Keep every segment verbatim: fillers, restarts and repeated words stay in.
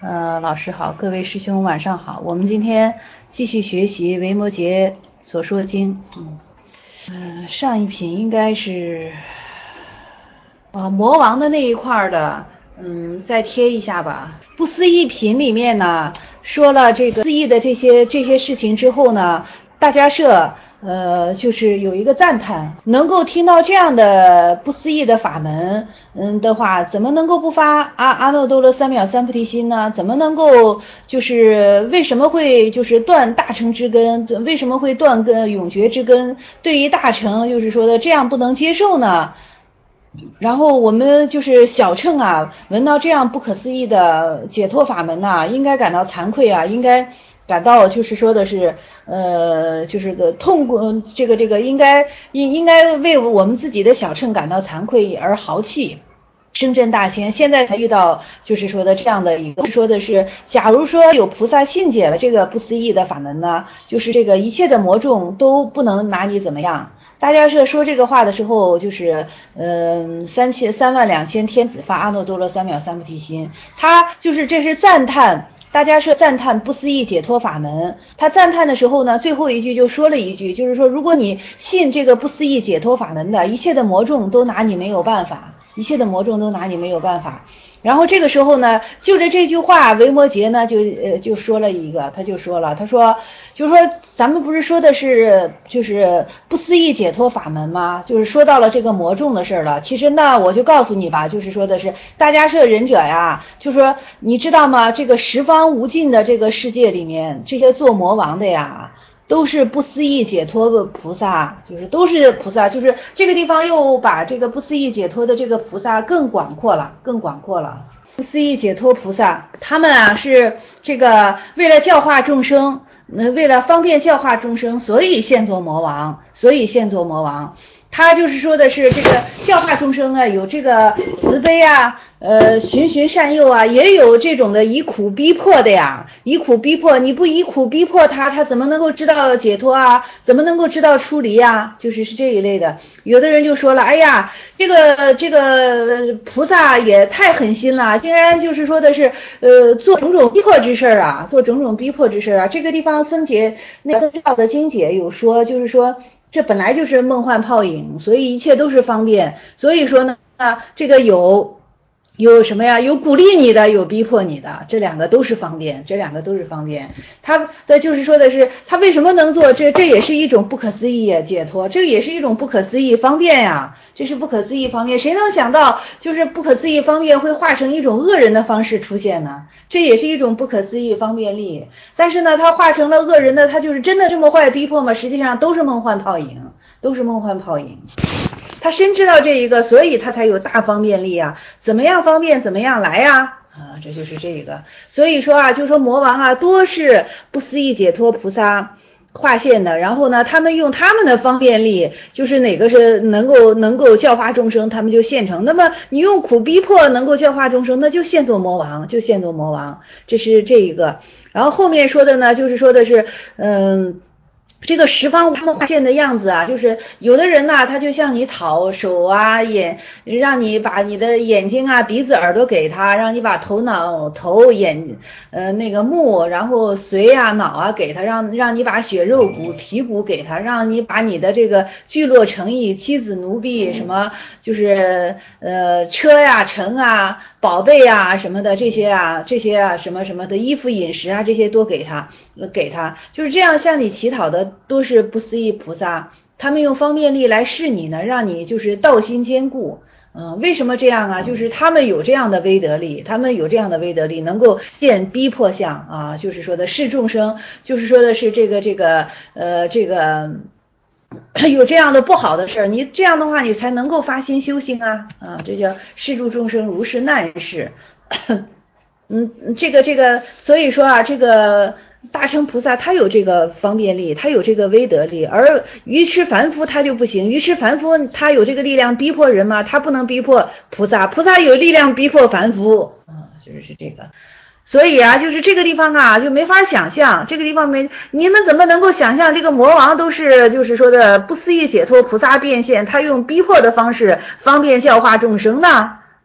呃，老师好，各位师兄晚上好。我们今天继续学习维摩诘所说经。嗯，呃、上一品应该是啊魔王的那一块的，嗯，再贴一下吧。不思议品里面呢，说了这个思议的这些这些事情之后呢，大迦叶呃，就是有一个赞叹，能够听到这样的不思议的法门，嗯的话，怎么能够不发阿阿耨多罗三藐三菩提心呢？怎么能够就是为什么会就是断大乘之根？为什么会断根永绝之根？对于大乘就是说的这样不能接受呢？然后我们就是小乘啊，闻到这样不可思议的解脱法门呐、啊，应该感到惭愧啊，应该感到就是说的是，呃，就是个痛苦，这个这个应该应应该为我们自己的小乘感到惭愧而豪气。声震大千，现在才遇到，就是说的这样的一个，说的是，假如说有菩萨信解了这个不思议的法门呢，就是这个一切的魔众都不能拿你怎么样。大家是说这个话的时候，就是嗯、呃、三千三万两千天子发阿耨多罗三藐三菩提心，他就是这是赞叹。大家是赞叹不思议解脱法门，他赞叹的时候呢，最后一句就说了一句，就是说，如果你信这个不思议解脱法门的，一切的魔众都拿你没有办法，一切的魔众都拿你没有办法。然后这个时候呢，就着这句话，维摩诘呢就呃就说了一个，他就说了，他说，就是说咱们不是说的是就是不思议解脱法门吗？就是说到了这个魔众的事了。其实呢，我就告诉你吧，就是说的是大迦叶忍者呀，就说你知道吗？这个十方无尽的这个世界里面，这些做魔王的呀。都是不思议解脱的菩萨，就是都是菩萨，就是这个地方又把这个不思议解脱的这个菩萨更广阔了，更广阔了。不思议解脱菩萨，他们啊是这个为了教化众生，为了方便教化众生，所以现作魔王，所以现作魔王。他就是说的是这个教化众生啊，有这个慈悲啊，呃，循循善诱啊，也有这种的以苦逼迫的呀，以苦逼迫，你不以苦逼迫他，他怎么能够知道解脱啊？怎么能够知道出离啊？就是是这一类的。有的人就说了，哎呀，这个这个菩萨也太狠心了，竟然就是说的是，呃，做种种逼迫之事啊，做种种逼迫之事啊。这个地方僧解那个道的经解有说，就是说。这本来就是梦幻泡影，所以一切都是方便。所以说呢，这个有有什么呀？有鼓励你的，有逼迫你的，这两个都是方便，这两个都是方便。他的就是说的是，他为什么能做？这这也是一种不可思议解脱，这也是一种不可思议方便呀。这是不可思议方便，谁能想到就是不可思议方便会化成一种恶人的方式出现呢？这也是一种不可思议方便力。但是呢，他化成了恶人的，他就是真的这么坏逼迫吗？实际上都是梦幻泡影，都是梦幻泡影。他深知道这一个，所以他才有大方便力啊！怎么样方便，怎么样来呀？啊，这就是这个。所以说啊，就说魔王啊，多是不思议解脱菩萨划线的，然后呢，他们用他们的方便力，就是哪个是能够能够教化众生，他们就现成。那么你用苦逼迫能够教化众生，那就现作魔王，就现作魔王。这是这一个。然后后面说的呢，就是说的是，嗯。这个十方他们划线的样子啊，就是有的人呢，他就向你讨手啊眼，让你把你的眼睛啊鼻子耳朵给他，让你把头脑头眼呃那个目，然后髓啊脑啊给他，让让你把血肉骨皮骨给他，让你把你的这个聚落诚意妻子奴婢什么就是呃车呀城啊宝贝啊什么的这些啊这些啊什么什么的衣服饮食啊这些都给他给他，就是这样向你乞讨的都是不思议菩萨，他们用方便力来示你呢，让你就是道心坚固。嗯，为什么这样啊？就是他们有这样的威德力，他们有这样的威德力，能够现逼迫相啊，就是说的示众生，就是说的是这个这个呃这个有这样的不好的事儿，你这样的话你才能够发心修行啊啊，这叫示诸众生如是难事。嗯，这个这个，所以说啊，这个大乘菩萨他有这个方便力，他有这个威德力，而愚痴凡夫他就不行。愚痴凡夫他有这个力量逼迫人吗？他不能逼迫菩萨，菩萨有力量逼迫凡夫啊，就是这个。所以啊，就是这个地方啊，就没法想象，这个地方没，你们怎么能够想象这个魔王都是就是说的不思议解脱菩萨变现，他用逼迫的方式方便教化众生呢？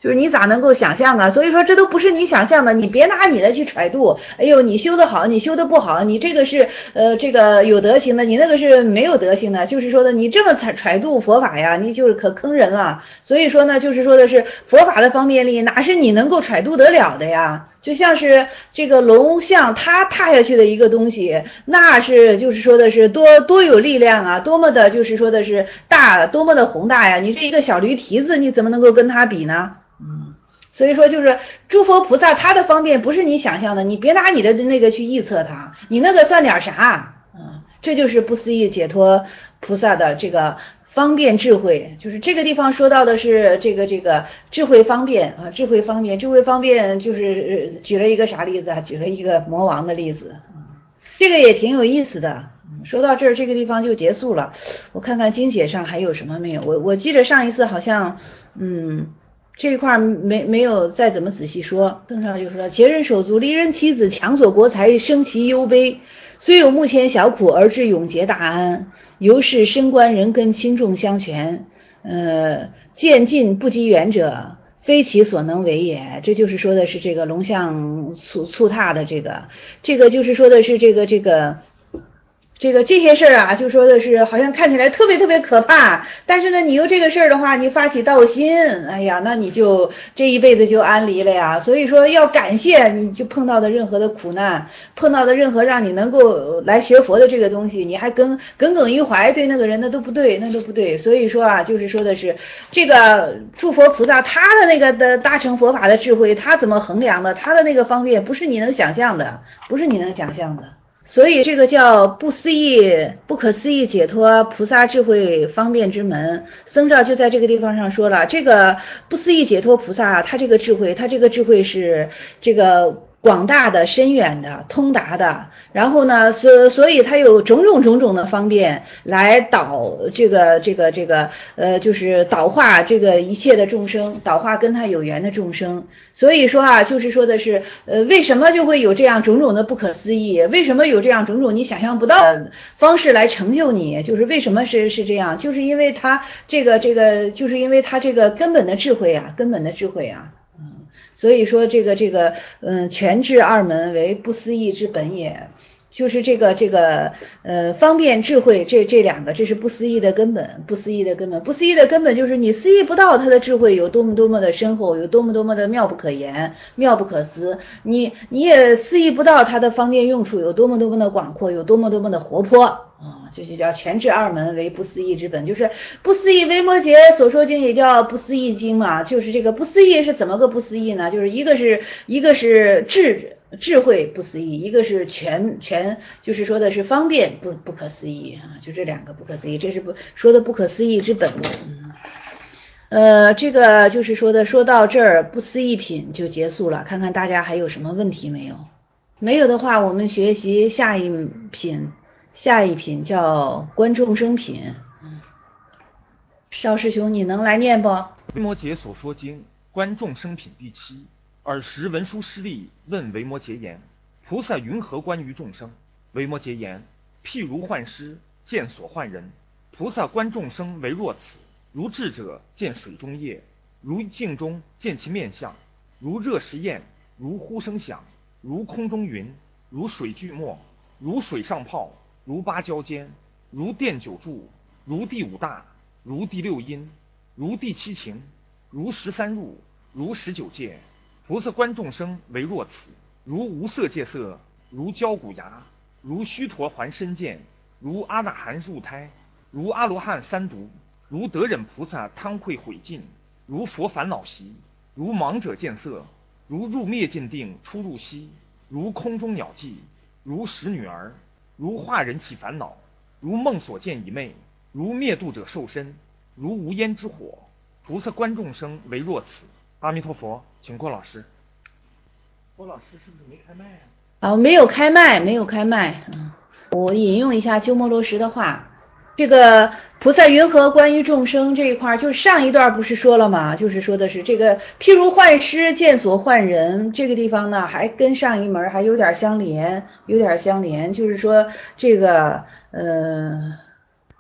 就是你咋能够想象啊？所以说这都不是你想象的，你别拿你的去揣度。哎呦，你修得好，你修得不好，你这个是呃这个有德行的，你那个是没有德行的。就是说的，你这么揣揣度佛法呀，你就是可坑人了。所以说呢，就是说的是佛法的方便力，哪是你能够揣度得了的呀？就像是这个龙象，它踏下去的一个东西，那是就是说的是多多有力量啊，多么的就是说的是大，多么的宏大呀！你这一个小驴蹄子，你怎么能够跟它比呢？嗯，所以说就是诸佛菩萨他的方便不是你想象的，你别拿你的那个去臆测它，你那个算点啥？嗯，这就是不思议解脱菩萨的这个方便智慧，就是这个地方说到的是这个这个智慧方便啊，智慧方便，智慧方便就是举了一个啥例子啊？举了一个魔王的例子，这个也挺有意思的。说到这儿，这个地方就结束了。我看看经解上还有什么没有？我我记得上一次好像，嗯，这一块没没有再怎么仔细说。邓上就说：劫人手足，离人妻子，强索国财，生其忧悲。虽有目前小苦，而至永结大安。由是身官人根轻重相权，呃，渐近不及远者，非其所能为也。这就是说的是这个龙象促促踏的这个，这个就是说的是这个这个。这个这些事儿啊，就说的是好像看起来特别特别可怕，但是呢，你有这个事儿的话，你发起道心，哎呀，那你就这一辈子就安离了呀。所以说要感谢你就碰到的任何的苦难，碰到的任何让你能够来学佛的这个东西，你还耿耿耿于怀，对那个人那都不对，那都不对。所以说啊，就是说的是这个诸佛菩萨他的那个的大乘佛法的智慧，他怎么衡量的？他的那个方便不是你能想象的，不是你能想象的。所以这个叫不思议、不可思议解脱菩萨智慧方便之门。僧肇就在这个地方上说了，这个不思议解脱菩萨，他这个智慧，他这个智慧是这个广大的、深远的、通达的。然后呢，所所以他有种种种种的方便来导这个这个这个呃，就是导化这个一切的众生，导化跟他有缘的众生。所以说啊，就是说的是，呃，为什么就会有这样种种的不可思议？为什么有这样种种你想象不到的方式来成就你？就是为什么是是这样？就是因为他这个这个，就是因为他这个根本的智慧啊，根本的智慧啊，嗯，所以说这个这个，嗯，全智二门为不思议之本也。就是这个这个呃方便智慧这这两个，这是不思议的根本，不思议的根本，不思议的根本就是你思议不到它的智慧有多么多么的深厚，有多么多么的妙不可言，妙不可思，你你也思议不到它的方便用处有多么多么的广阔，有多么多么的活泼啊，这就叫全智二门为不思议之本，就是不思议维摩诘所说经也叫不思议经嘛，就是这个不思议是怎么个不思议呢？就是一个是一个是智。智慧不思议，一个是全全，就是说的是方便不不可思议啊，就这两个不可思议，这是不说的不可思议之本。嗯，呃，这个就是说的，说到这儿不思议品就结束了，看看大家还有什么问题没有？没有的话，我们学习下一品，下一品叫观众生品。嗯，邵师兄，你能来念不？ 维摩诘所说经，观众生品第七。尔时文殊师利问维摩诘言：菩萨云何观于众生？维摩诘言：譬如幻师见所幻人，菩萨观众生为若此。如智者见水中液，如镜中见其面相，如热食焰，如呼声响，如空中云，如水聚沫，如水上泡，如芭蕉间，如电九柱，如第五大，如第六阴，如第七情，如十三入，如十九界。菩萨观众生为若此，如无色界色，如焦骨牙，如须陀洹身见，如阿那含入胎，如阿罗汉三毒，如得忍菩萨汤会毁尽，如佛烦恼习，如盲者见色，如入灭尽定出入息，如空中鸟迹，如使女儿，如化人起烦恼，如梦所见以昧，如灭度者受身，如无烟之火。菩萨观众生为若此。阿弥陀佛，请郭老师。郭老师是不是没开麦啊？ 啊，没有开麦，没有开麦。嗯，我引用一下鸠摩罗什的话，这个菩萨云何观于众生这一块，就是上一段不是说了吗？就是说的是这个譬如幻师见所幻人，这个地方呢还跟上一门还有点相连，有点相连，就是说这个呃。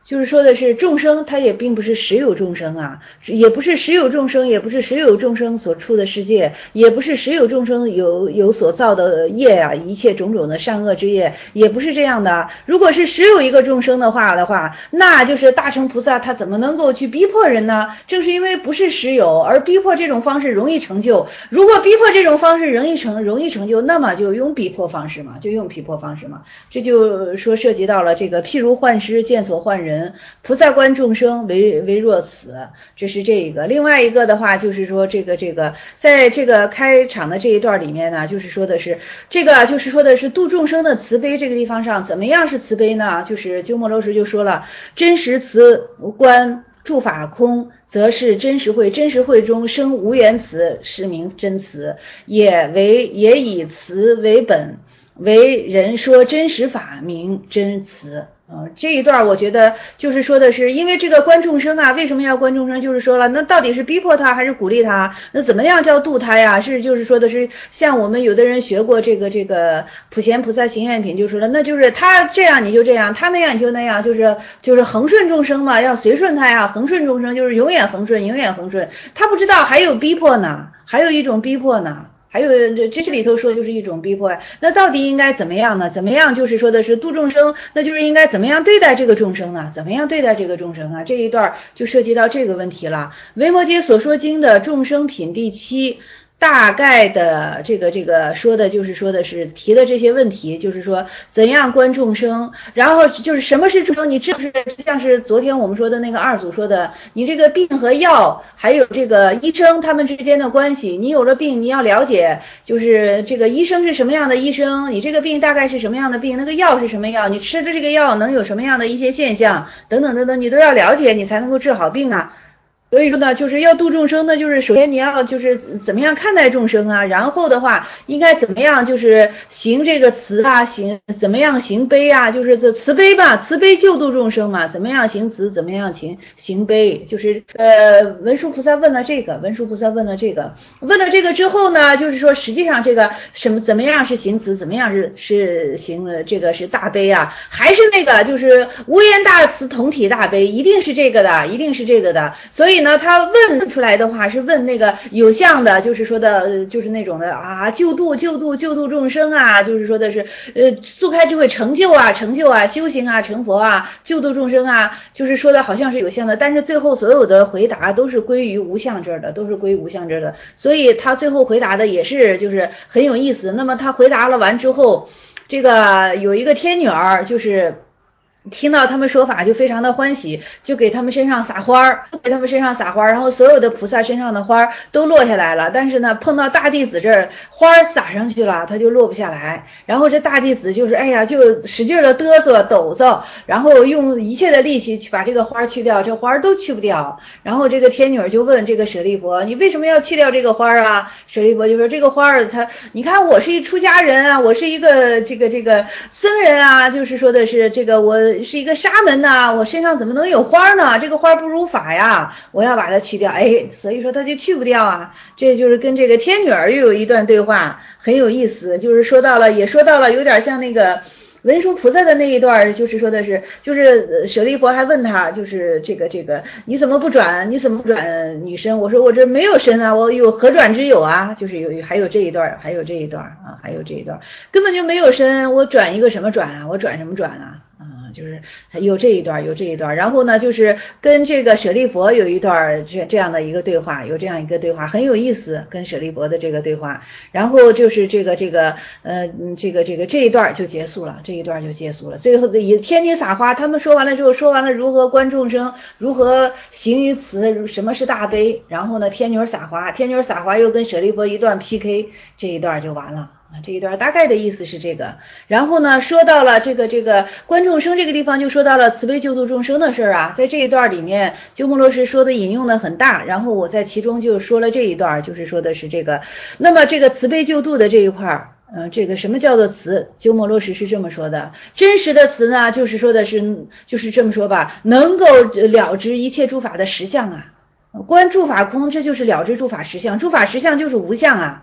就是说的是众生，它也并不是实有众生啊，也不是实有众生，也不是实有众生所处的世界，也不是实有众生有有所造的业啊，一切种种的善恶之业，也不是这样的。如果是实有一个众生的话的话，那就是大乘菩萨他怎么能够去逼迫人呢？正是因为不是实有，而逼迫这种方式容易成就。如果逼迫这种方式容易成容易成就，那么就用逼迫方式嘛，就用逼迫方式嘛。这就说涉及到了这个譬如幻师见所幻人。菩萨观众生为为若此，这是这一个。另外一个的话就是说这个这个在这个开场的这一段里面呢，就是说的是这个就是说的是度众生的慈悲，这个地方上怎么样是慈悲呢？就是鸠摩罗什就说了，真实慈观诸法空，则是真实慧，真实慧中生无缘慈，是名真慈，也为也以慈为本，为人说真实法名真慈。呃，这一段我觉得就是说的是，因为这个观众生啊，为什么要观众生？就是说了，那到底是逼迫他还是鼓励他？那怎么样叫度他呀？是就是说的是，像我们有的人学过这个这个普贤菩萨行愿品，就说了，那就是他这样你就这样，他那样你就那样，就是就是恒顺众生嘛，要随顺他呀，恒顺众生就是永远恒顺，永远恒顺。他不知道还有逼迫呢，还有一种逼迫呢。还有这这里头说的就是一种逼迫，那到底应该怎么样呢？怎么样就是说的是度众生，那就是应该怎么样对待这个众生呢？怎么样对待这个众生啊？这一段就涉及到这个问题了。维摩诘所说经的众生品第七，大概的这个这个说的就是说的是提的这些问题，就是说怎样观众生，然后就是什么是众生，你知不是像是昨天我们说的那个二祖说的，你这个病和药还有这个医生他们之间的关系，你有了病你要了解，就是这个医生是什么样的医生，你这个病大概是什么样的病，那个药是什么药，你吃的这个药能有什么样的一些现象等等等等，你都要了解，你才能够治好病啊。所以说呢，就是要度众生呢，就是首先你要就是怎么样看待众生啊，然后的话应该怎么样就是行这个慈啊，行怎么样行悲啊，就是这慈悲吧，慈悲救度众生嘛，怎么样行慈，怎么样行行悲，就是呃文殊菩萨问了这个，文殊菩萨问了这个，问了这个之后呢，就是说实际上这个什么怎么样是行慈，怎么样是是行呃这个是大悲啊，还是那个就是无言大慈同体大悲，一定是这个的，一定是这个的，所以呢，他问出来的话是问那个有相的，就是说的，就是那种的啊，救度救度救度众生啊，就是说的是呃，速开智慧成就啊，成就啊，修行啊，成佛啊，救度众生啊，就是说的好像是有相的，但是最后所有的回答都是归于无相这儿的，都是归于无相这儿的，所以他最后回答的也是就是很有意思。那么他回答了完之后，这个有一个天女儿就是。听到他们说法就非常的欢喜，就给他们身上撒花儿，给他们身上撒花儿，然后所有的菩萨身上的花儿都落下来了，但是呢碰到大弟子这儿花儿撒上去了，他就落不下来，然后这大弟子就是哎呀就使劲的嘚瑟抖擞，然后用一切的力气去把这个花儿去掉，这花儿都去不掉，然后这个天女儿就问这个舍利弗，你为什么要去掉这个花儿啊？舍利弗就说这个花儿它你看我是一出家人啊，我是一个这个这个僧人啊，就是说的是这个我是一个沙门呐、啊，我身上怎么能有花呢？这个花不如法呀，我要把它去掉。哎，所以说它就去不掉啊。这就是跟这个天女儿又有一段对话，很有意思。就是说到了，也说到了，有点像那个文殊菩萨的那一段，就是说的是，就是舍利弗还问他，就是这个这个你怎么不转？你怎么不转女身？我说我这没有身啊，我有何转之有啊？就是有还有这一段，还有这一段啊，还有这一段，根本就没有身，我转一个什么转啊？我转什么转啊？啊，就是有这一段，有这一段，然后呢，就是跟这个舍利弗有一段这这样的一个对话，有这样一个对话，很有意思，跟舍利弗的这个对话，然后就是这个这个呃这个这个这一段就结束了，这一段就结束了，最后的以天女撒花，他们说完了之后，说完了如何观众生，如何行于慈，什么是大悲，然后呢，天女撒花，天女撒花又跟舍利弗一段 P K， 这一段就完了。这一段大概的意思是这个，然后呢，说到了这个这个观众生这个地方，就说到了慈悲救度众生的事儿啊，在这一段里面，鸠摩罗什说的引用的很大，然后我在其中就说了这一段，就是说的是这个，那么这个慈悲救度的这一块儿，嗯、呃，这个什么叫做慈？鸠摩罗什是这么说的，真实的慈呢，就是说的是，就是这么说吧，能够了知一切诸法的实相啊，观诸法空，这就是了知诸法实相，诸法实相就是无相啊。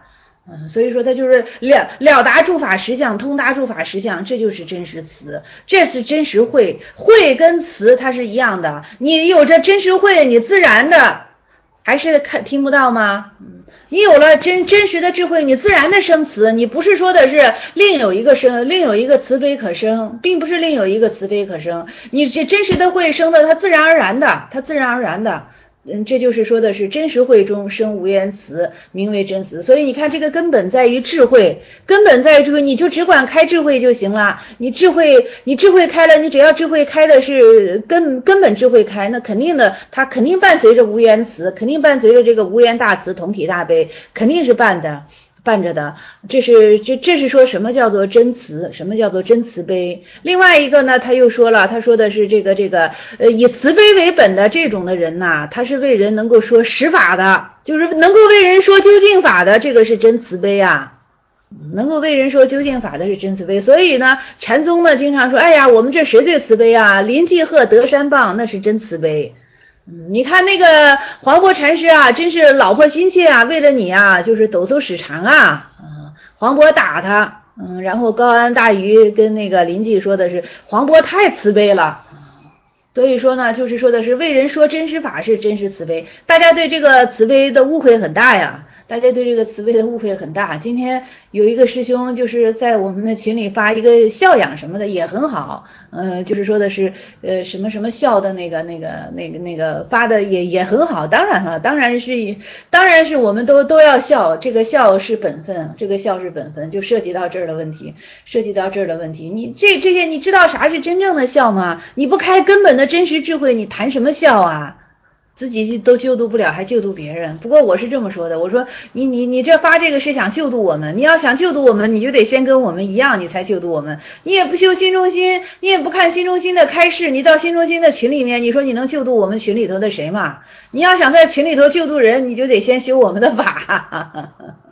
嗯，所以说它就是了了达诸法实相，通达诸法实相，这就是真实词，这是真实慧。慧跟词它是一样的，你有着真实慧，你自然的还是看听不到吗？嗯，你有了真真实的智慧，你自然的生词，你不是说的是另有一个生，另有一个慈悲可生，并不是另有一个慈悲可生，你这真实的慧生的，它自然而然的，它自然而然的。嗯，这就是说的是真实慧中生无言词，名为真词。所以你看，这个根本在于智慧，根本在于智慧，你就只管开智慧就行了。你智慧，你智慧开了，你只要智慧开的是根根本智慧开，那肯定的，它肯定伴随着无言词，肯定伴随着这个无言大慈，同体大悲，肯定是伴的。伴着的，这是这这是说什么叫做真慈，什么叫做真慈悲。另外一个呢，他又说了，他说的是这个这个呃以慈悲为本的这种的人呐，他是为人能够说实法的，就是能够为人说究竟法的，这个是真慈悲啊。能够为人说究竟法的是真慈悲。所以呢，禅宗呢经常说，哎呀，我们这谁最慈悲啊？临济鹤德山棒，那是真慈悲。嗯，你看那个黄渤禅师啊，真是老婆心切啊，为了你啊，就是抖擞屎肠啊。嗯，黄渤打他，嗯，然后高安大鱼跟那个临济说的是黄渤太慈悲了。所以说呢，就是说的是为人说真实法是真实慈悲。大家对这个慈悲的误会很大呀。大家对这个慈悲的误会很大。今天有一个师兄就是在我们的群里发一个孝养什么的也很好，呃，就是说的是呃什么什么孝的那个那个那个那个发的也也很好。当然了，当然是当然是我们都都要孝，这个孝是本分，这个孝是本分，就涉及到这儿的问题，涉及到这儿的问题。你这这些你知道啥是真正的孝吗？你不开根本的真实智慧，你谈什么孝啊？自己都救度不了，还救度别人。不过我是这么说的，我说你你你这发这个是想救度我们，你要想救度我们，你就得先跟我们一样，你才救度我们。你也不修心中心，你也不看心中心的开示，你到心中心的群里面，你说你能救度我们群里头的谁嘛？你要想在群里头救度人，你就得先修我们的法。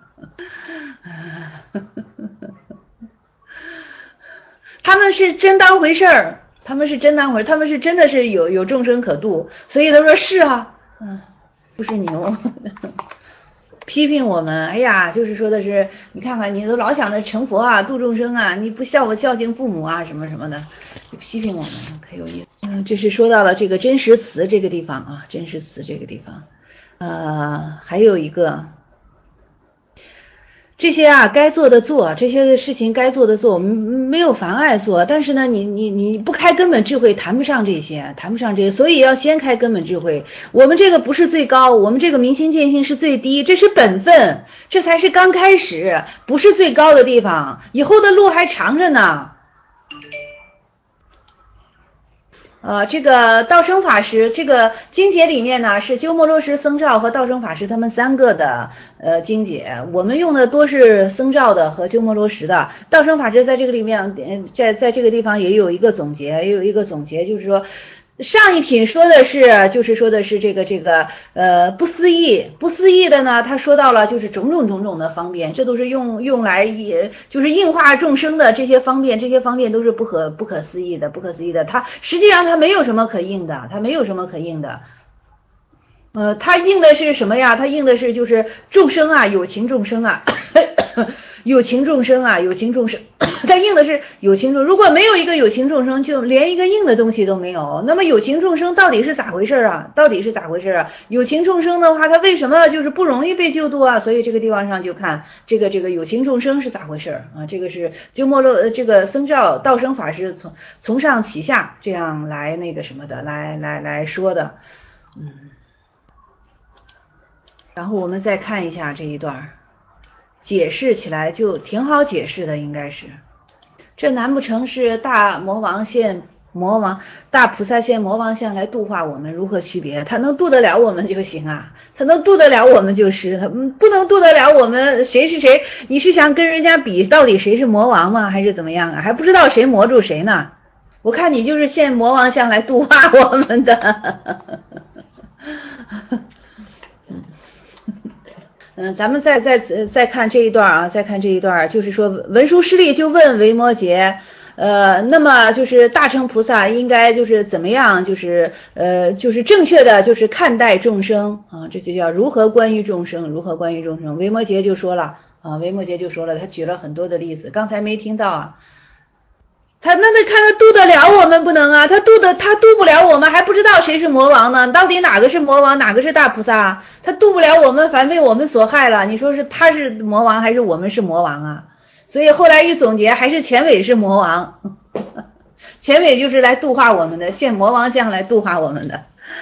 他们是真当回事儿。他们是真当回，他们是真的是有有众生可度，所以他说是啊，嗯，不是牛，批评我们，哎呀，就是说的是，你看看你都老想着成佛啊，度众生啊，你不孝不孝敬父母啊，什么什么的，批评我们，可有意思。嗯，这是说到了这个真实词这个地方啊，真实词这个地方，呃，还有一个。这些啊，该做的做，这些事情该做的做，我们没有妨碍做。但是呢，你你你不开根本智慧，谈不上这些，谈不上这些。所以要先开根本智慧。我们这个不是最高，我们这个明心见性是最低，这是本分，这才是刚开始，不是最高的地方，以后的路还长着呢。呃，这个道生法师，这个经解里面呢是鸠摩罗什僧肇和道生法师他们三个的呃经解，我们用的多是僧肇的和鸠摩罗什的。道生法师在这个里面，在在这个地方也有一个总结，也有一个总结，就是说。上一品说的是，就是说的是这个这个呃不思议，不思议的呢，他说到了就是种种种种的方便，这都是用用来也就是应化众生的这些方便，这些方便都是不可不可思议的，不可思议的。它实际上它没有什么可应的，它没有什么可应的。呃，它应的是什么呀？它应的是就是众生啊，有情众生啊。有情众生啊，有情众生，它应的是有情众，如果没有一个有情众生，就连一个应的东西都没有。那么有情众生到底是咋回事啊？到底是咋回事啊？有情众生的话，他为什么就是不容易被救度啊？所以这个地方上就看这个这个有情众生是咋回事啊？这个是鸠摩罗这个僧肇道生法师从从上启下这样来那个什么的，来来来说的，嗯。然后我们再看一下这一段。解释起来就挺好解释的，应该是，这难不成是大魔王现魔王，大菩萨现魔王像来度化我们？如何区别？他能度得了我们就行啊，他能度得了我们就是，他不能度得了我们，谁是谁？你是想跟人家比，到底谁是魔王吗？还是怎么样啊？还不知道谁魔住谁呢？我看你就是现魔王像来度化我们的。嗯，咱们再再再看这一段啊，再看这一段，就是说文殊师利就问维摩诘，呃，那么就是大乘菩萨应该就是怎么样，就是呃就是正确的就是看待众生啊，这就叫如何观于众生，如何观于众生。维摩诘就说了啊，维摩诘就说了，他举了很多的例子，刚才没听到啊。他那得看他渡得了我们不能啊，他渡的他渡不了我们，还不知道谁是魔王呢，到底哪个是魔王，哪个是大菩萨？他渡不了我们，反被我们所害了。你说是他是魔王还是我们是魔王啊？所以后来一总结，还是钱伟是魔王，钱伟就是来度化我们的，现魔王像来度化我们的。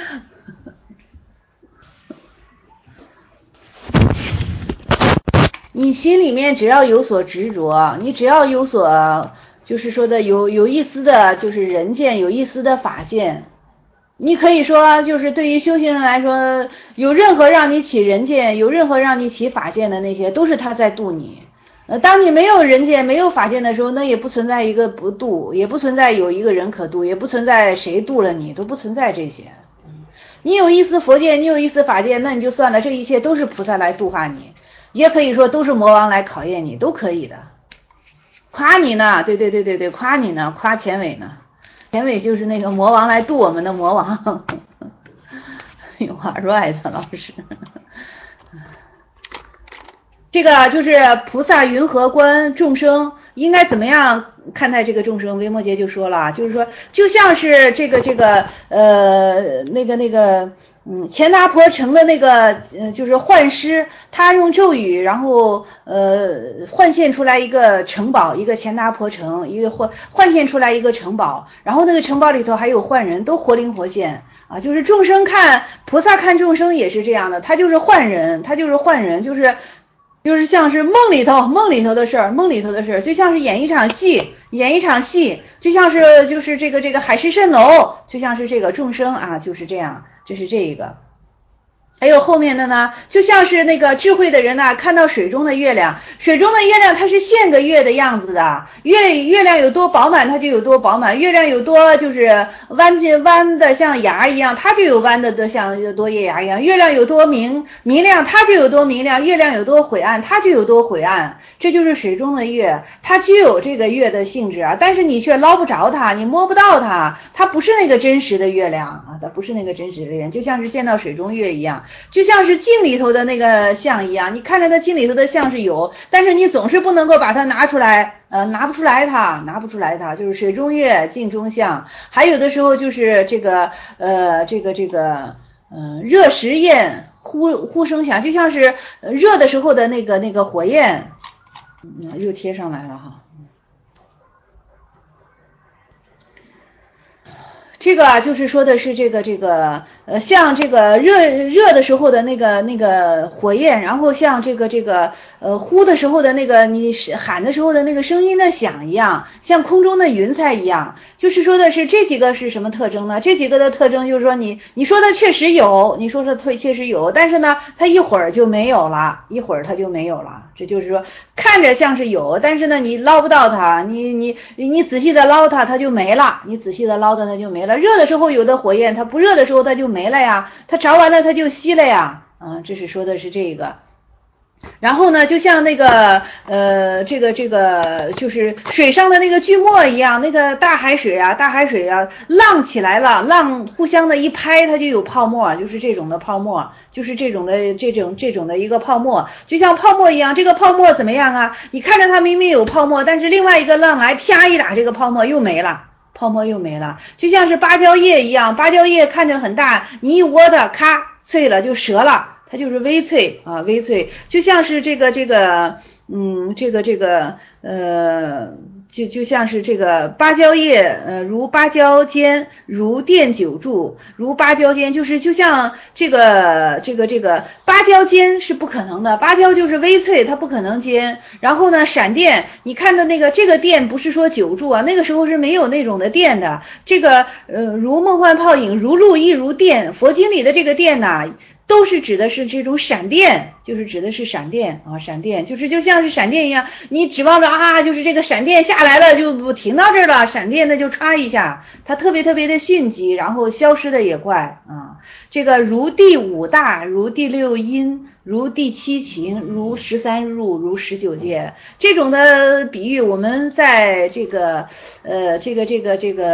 你心里面只要有所执着，你只要有所就是说的有有一丝的就是人见，有一丝的法见，你可以说就是对于修行人来说，有任何让你起人见，有任何让你起法见的那些，都是他在度你。呃，当你没有人见没有法见的时候，那也不存在一个不度，也不存在有一个人可度，也不存在谁度了你，都不存在这些。你有一丝佛见，你有一丝法见，那你就算了，这一切都是菩萨来度化你，也可以说都是魔王来考验你，都可以的。夸你呢，对对对对对，夸你呢，夸钱伟呢，钱伟就是那个魔王来度我们的魔王。You are right，老师。这个就是菩萨云何观众生，应该怎么样看待这个众生？维摩诘就说了，就是说，就像是这个这个呃那个那个。嗯，钱达婆城的那个呃，就是幻师，他用咒语，然后呃幻现出来一个城堡，一个钱达婆城，一个幻幻现出来一个城堡，然后那个城堡里头还有幻人，都活灵活现啊。就是众生看菩萨看众生也是这样的，他就是幻人，他就是幻人，就是就是像是梦里头梦里头的事儿，梦里头的事儿，就像是演一场戏，演一场戏，就像是就是这个这个海市蜃楼，就像是这个众生啊，就是这样。这是这一个，还有后面的呢，就像是那个智慧的人呢，看到水中的月亮，水中的月亮它是现个月的样子的，月月亮有多饱满，它就有多饱满；月亮有多就是弯弯的像牙一样，它就有弯的多像多叶牙一样；月亮有多明明亮，它就有多明亮；月亮有多晦暗，它就有多晦暗。这就是水中的月，它具有这个月的性质啊，但是你却捞不着它，你摸不到它，它不是那个真实的月亮啊，它不是那个真实的月亮，就像是见到水中月一样，就像是镜里头的那个像一样，你看着它镜里头的像是有，但是你总是不能够把它拿出来，呃，拿不出来它，拿不出来它，就是水中月，镜中像，还有的时候就是这个，呃，这个这个，嗯、呃，热时焰，呼呼声响，就像是热的时候的那个那个火焰。嗯，又贴上来了哈。这个就是说的是这个这个呃，像这个热热的时候的那个那个火焰，然后像这个这个呃呼的时候的那个你喊的时候的那个声音的响一样，像空中的云彩一样。就是说的是这几个是什么特征呢？这几个的特征就是说你你说的确实有，你说的确实有，但是呢，它一会儿就没有了，一会儿它就没有了。这就是说看着像是有，但是呢你捞不到它，你你你仔细的捞它，它就没了，你仔细的捞它，它就没了。热的时候有的火焰，它不热的时候它就没了呀，它着完了它就熄了呀，啊，这是说的是这个。然后呢，就像那个呃，这个这个就是水上的那个巨沫一样，那个大海水啊，大海水啊，浪起来了，浪互相的一拍，它就有泡沫，就是这种的泡沫，就是这种的这种这种的一个泡沫，就像泡沫一样。这个泡沫怎么样啊？你看着它明明有泡沫，但是另外一个浪来啪一打，这个泡沫又没了。泡沫又没了，就像是芭蕉叶一样，芭蕉叶看着很大，你一窝它，咔脆了就折了，它就是微脆啊，微脆，就像是这个这个，嗯，这个这个，呃，就就像是这个芭蕉叶，呃，如芭蕉尖，如电久住，如芭蕉尖，就是就像这个这个这个芭蕉尖是不可能的，芭蕉就是微脆，它不可能尖。然后呢，闪电，你看的那个这个电不是说久住啊，那个时候是没有那种的电的。这个呃，如梦幻泡影，如露亦如电，佛经里的这个电呐，都是指的是这种闪电，就是指的是闪电啊，闪电就是就像是闪电一样，你指望着啊，就是这个闪电下来了就不停到这儿了，闪电那就歘一下，它特别特别的迅疾，然后消失的也快啊。这个如第五大，如第六音，如第七情，如十三入，如十九界，这种的比喻，我们在这个呃这个这个这个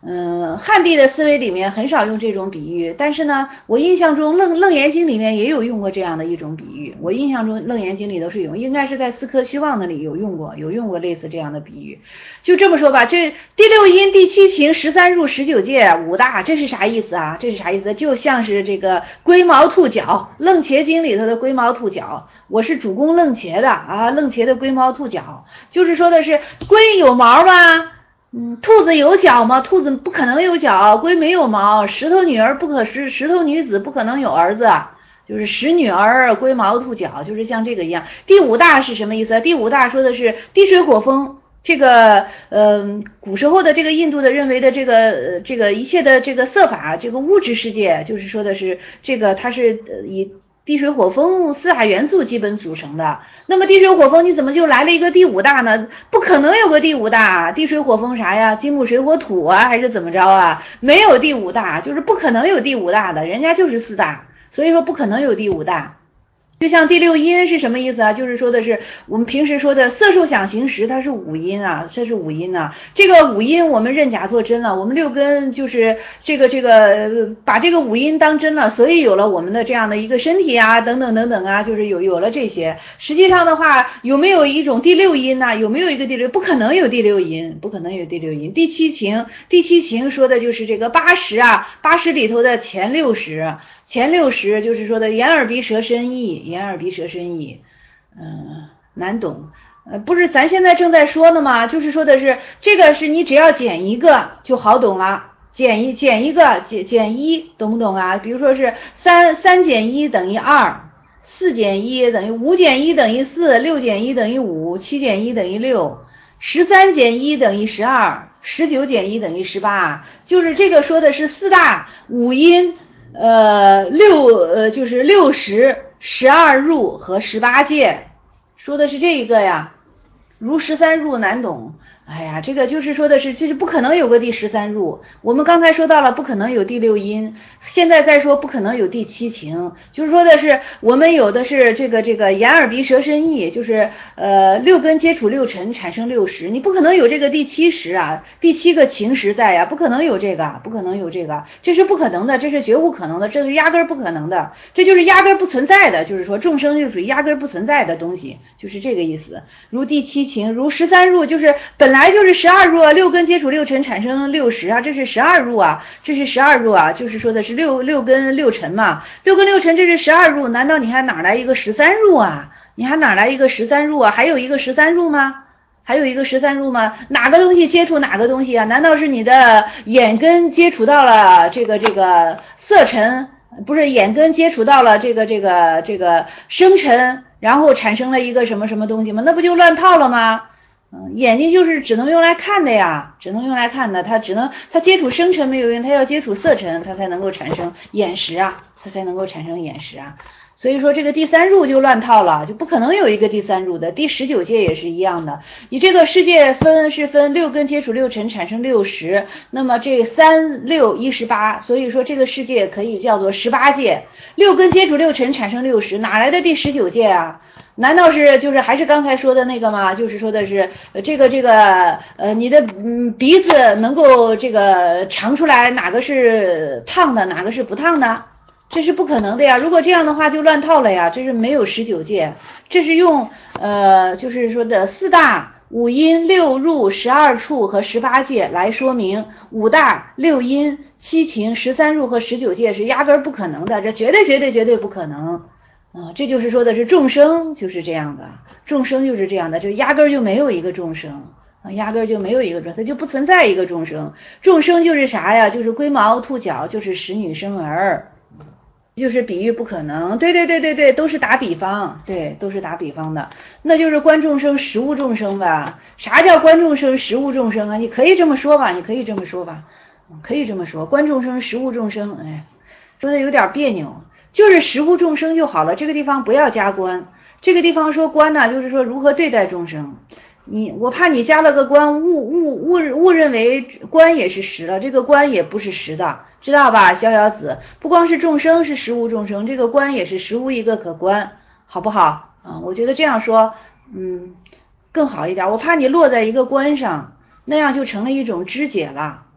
嗯，汉地的思维里面很少用这种比喻，但是呢，我印象中楞楞严经里面也有用过这样的一种比喻。我印象中楞严经里都是有，应该是在四科虚妄那里有用过，有用过类似这样的比喻。就这么说吧，这第六因、第七情、十三入、十九界、五大，这是啥意思啊？这是啥意思？就像是这个龟毛兔角，楞伽经里头的龟毛兔角。我是主攻楞伽的啊，楞伽的龟毛兔角，就是说的是龟有毛吗？嗯，兔子有角吗？兔子不可能有角，龟没有毛，石头女儿不可石石头女子不可能有儿子，就是石女儿龟毛兔角，就是像这个一样。第五大是什么意思？第五大说的是地水火风，这个呃古时候的这个印度的认为的这个呃这个一切的这个色法，这个物质世界，就是说的是这个它是呃以地水火风四大元素基本组成的。那么地水火风你怎么就来了一个第五大呢？不可能有个第五大，地水火风啥呀？金木水火土啊，还是怎么着啊？没有第五大，就是不可能有第五大的，人家就是四大，所以说不可能有第五大。就像第六因是什么意思啊？就是说的是我们平时说的色受想行识，它是五因啊，这是五因啊。这个五因我们认假做真了，我们六根就是这个这个把这个五因当真了，所以有了我们的这样的一个身体啊，等等等等啊，就是有有了这些。实际上的话，有没有一种第六因呢？有没有一个第六？不可能有第六因，不可能有第六因。第七情，第七情说的就是这个八十啊，八十里头的前六十。前六十就是说的眼耳鼻舌身意，眼耳鼻舌身意，嗯，难懂。呃，不是咱现在正在说的吗？就是说的是这个是你只要减一个就好懂了，减一减一个减减一，懂不懂啊？比如说是三三减一等于二，四减一等于五减一等于四，六减一等于五，七减一等于六，十三减一等于十二，十九减一等于十八，就是这个说的是四大五因。呃，六呃就是六十、十二入和十八界，说的是这一个呀。如十三入难懂，哎呀，这个就是说的是，就是不可能有个第十三入。我们刚才说到了不可能有第六因，现在再说不可能有第七情，就是说的是我们有的是这个这个眼耳鼻舌身意，就是呃六根接触六尘产生六识，你不可能有这个第七识啊，第七个情识在呀，不可能有这个，不可能有这个，这是不可能的，这是绝无可能的，这是压根不可能的，这就是压根不存在的，就是说众生就属于压根不存在的东西，就是这个意思。如第七情，如十三入，就是本来就是十二入啊，六根接触六尘产生六识啊，这是十二入啊，这是十二入啊，就是说的是六六根六尘嘛，六根六尘这是十二入，难道你还哪来一个十三入啊？你还哪来一个十三入啊？还有一个十三入吗？还有一个十三入吗？哪个东西接触哪个东西啊？难道是你的眼根接触到了这个这个色尘，不是眼根接触到了这个这个这个声尘，然后产生了一个什么什么东西吗？那不就乱套了吗？嗯，眼睛就是只能用来看的呀，只能用来看的，它只能它接触声尘没有用，它要接触色尘，它才能够产生眼识啊，它才能够产生眼识啊。所以说这个第三入就乱套了，就不可能有一个第三入的。第十九界也是一样的，你这个世界分是分六根接触六尘产生六识，那么这三六一十八，所以说这个世界可以叫做十八界。六根接触六尘产生六识，哪来的第十九界啊？难道是就是还是刚才说的那个吗？就是说的是呃这个这个呃你的嗯鼻子能够这个尝出来哪个是烫的，哪个是不烫的？这是不可能的呀，如果这样的话就乱套了呀，这是没有十九界，这是用呃就是说的四大五阴六入十二处和十八界来说明五大六阴七情十三入和十九界是压根不可能的，这绝对绝对绝对不可能啊！这就是说的是众生就是这样的，众生就是这样的，就压根就没有一个众生啊，压根就没有一个众，它就不存在一个众生，众生就是啥呀？就是龟毛兔角，就是使女生儿。就是比喻不可能，对对对对对，都是打比方，对，都是打比方的，那就是观众生实物众生吧？啥叫观众生实物众生啊？你可以这么说吧，你可以这么说吧，可以这么说，观众生实物众生，哎，说的有点别扭，就是实物众生就好了，这个地方不要加观，这个地方说观呢，就是说如何对待众生。你我怕你加了个观，误误误误认为观也是实了，这个观也不是实的，知道吧？逍遥子，不光是众生是实无众生，这个观也是实无一个可观，好不好？啊，我觉得这样说，嗯，更好一点。我怕你落在一个观上，那样就成了一种肢解了。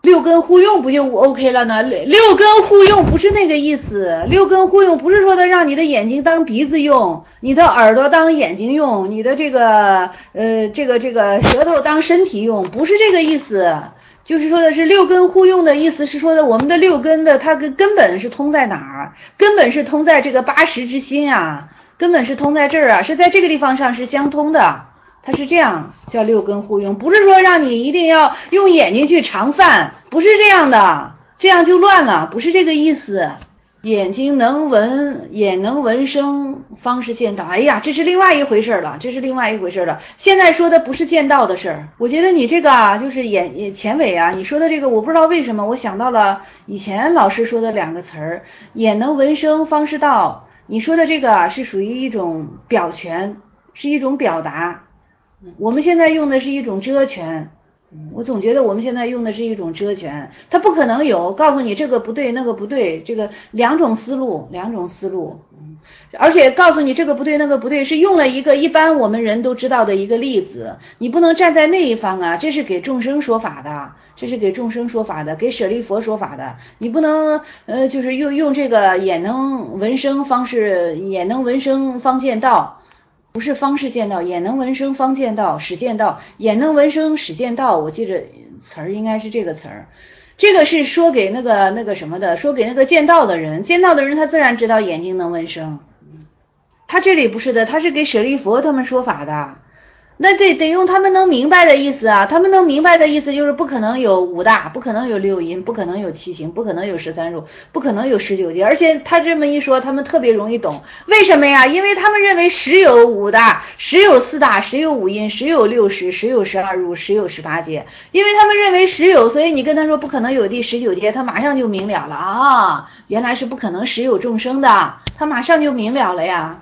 六根互用不就 OK 了呢？六根互用不是那个意思，六根互用不是说的让你的眼睛当鼻子用，你的耳朵当眼睛用，你的这个呃这个这个舌头当身体用，不是这个意思。就是说的是六根互用的意思是说的我们的六根的它根根本是通在哪儿？根本是通在这个八识之心啊，根本是通在这儿啊，是在这个地方上是相通的。它是这样叫六根互用，不是说让你一定要用眼睛去尝饭，不是这样的，这样就乱了，不是这个意思。眼睛能闻，眼能闻声，方是见道。哎呀，这是另外一回事了，这是另外一回事了。现在说的不是见道的事儿。我觉得你这个啊，就是眼眼前尾啊，你说的这个，我不知道为什么，我想到了以前老师说的两个词儿，眼能闻声，方是道。你说的这个啊，是属于一种表权，是一种表达。我们现在用的是一种遮权。我总觉得我们现在用的是一种遮权，它不可能有告诉你这个不对那个不对，这个两种思路两种思路，而且告诉你这个不对那个不对是用了一个一般我们人都知道的一个例子，你不能站在那一方啊，这是给众生说法的，这是给众生说法的，给舍利佛说法的，你不能呃就是用用这个也能闻声方式，也能闻声方见道。不是方是见道，也能闻声方见道，始见道，也能闻声始见道。我记着词儿应该是这个词儿，这个是说给那个那个什么的，说给那个见道的人，见道的人他自然知道眼睛能闻声。他这里不是的，他是给舍利佛他们说法的。那得得用他们能明白的意思啊，他们能明白的意思就是不可能有五大，不可能有六阴，不可能有七行，不可能有十三入，不可能有十九节，而且他这么一说，他们特别容易懂。为什么呀？因为他们认为十有五大，十有四大，十有五阴，十有六识，十有十二入，十有十八节。因为他们认为十有，所以你跟他说不可能有第十九节，他马上就明了了啊，原来是不可能十有众生的，他马上就明了了呀。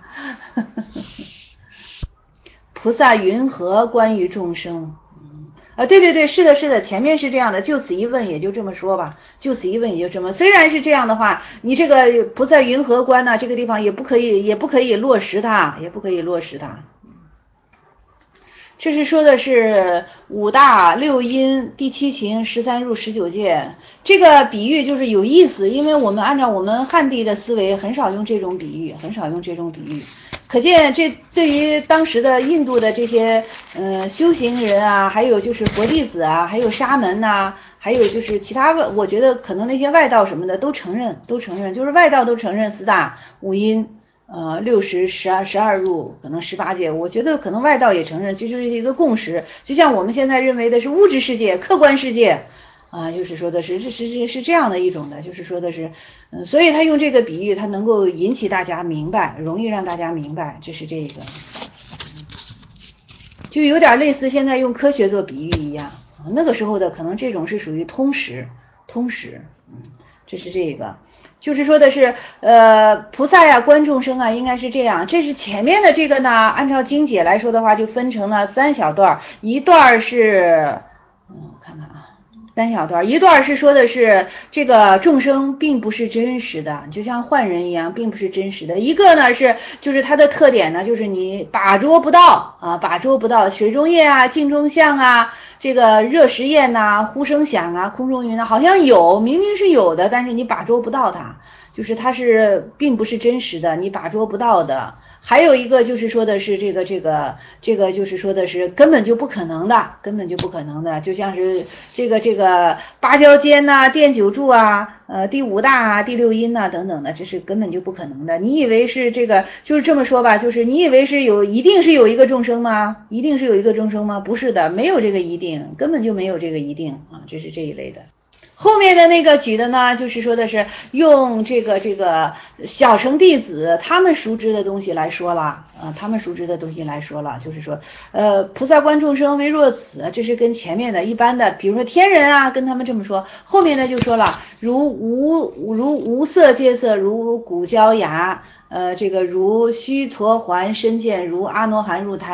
菩萨云何关于众生啊？对对对，是的是的，前面是这样的，就此一问也就这么说吧，就此一问也就这么，虽然是这样的话，你这个菩萨云何关呢，这个地方也不可以也不可以落实它，也不可以落实它。这是说的是五大六阴第七情十三入十九界，这个比喻就是有意思，因为我们按照我们汉地的思维很少用这种比喻，很少用这种比喻，可见这对于当时的印度的这些呃修行人啊，还有就是佛弟子啊，还有沙门呐、啊，还有就是其他的，我觉得可能那些外道什么的都承认，都承认，就是外道都承认四大五阴。呃，六十、十二、十二入，可能十八界，我觉得可能外道也承认，这就是一个共识。就像我们现在认为的是物质世界、客观世界，啊，就是说的是是是是这样的一种的，就是说的是，嗯，所以他用这个比喻，他能够引起大家明白，容易让大家明白，这是这个，就有点类似现在用科学做比喻一样。那个时候的可能这种是属于通识，通识，嗯，这是这个。就是说的是呃菩萨呀观众生啊，应该是这样，这是前面的这个呢，按照经解来说的话就分成了三小段，一段是嗯看看啊三小段，一段是说的是这个众生并不是真实的，就像幻人一样，并不是真实的。一个呢是就是它的特点呢，就是你把捉不到啊，把捉不到水中叶啊，镜中像啊，这个热石焰呐，呼声响啊，空中云呐，好像有，明明是有的，但是你把捉不到它，就是它是并不是真实的，你把捉不到的。还有一个就是说的是这个这个这个就是说的是根本就不可能的，根本就不可能的，就像是这个这个芭蕉间呐、奠九柱啊、呃第五大啊、第六阴呐、啊、等等的，这是根本就不可能的。你以为是这个就是这么说吧，就是你以为是有一定是有一个众生吗？一定是有一个众生吗？不是的，没有这个一定，根本就没有这个一定啊，这是这一类的。后面的那个举的呢，就是说的是用这个这个小乘弟子他们熟知的东西来说了啊，他们熟知的东西来说了，就是说呃菩萨观众生为若此，这是跟前面的一般的，比如说天人啊，跟他们这么说。后面呢就说了如无如无色界色，如骨焦牙。呃，这个如须陀洹身见，如阿罗汉入胎，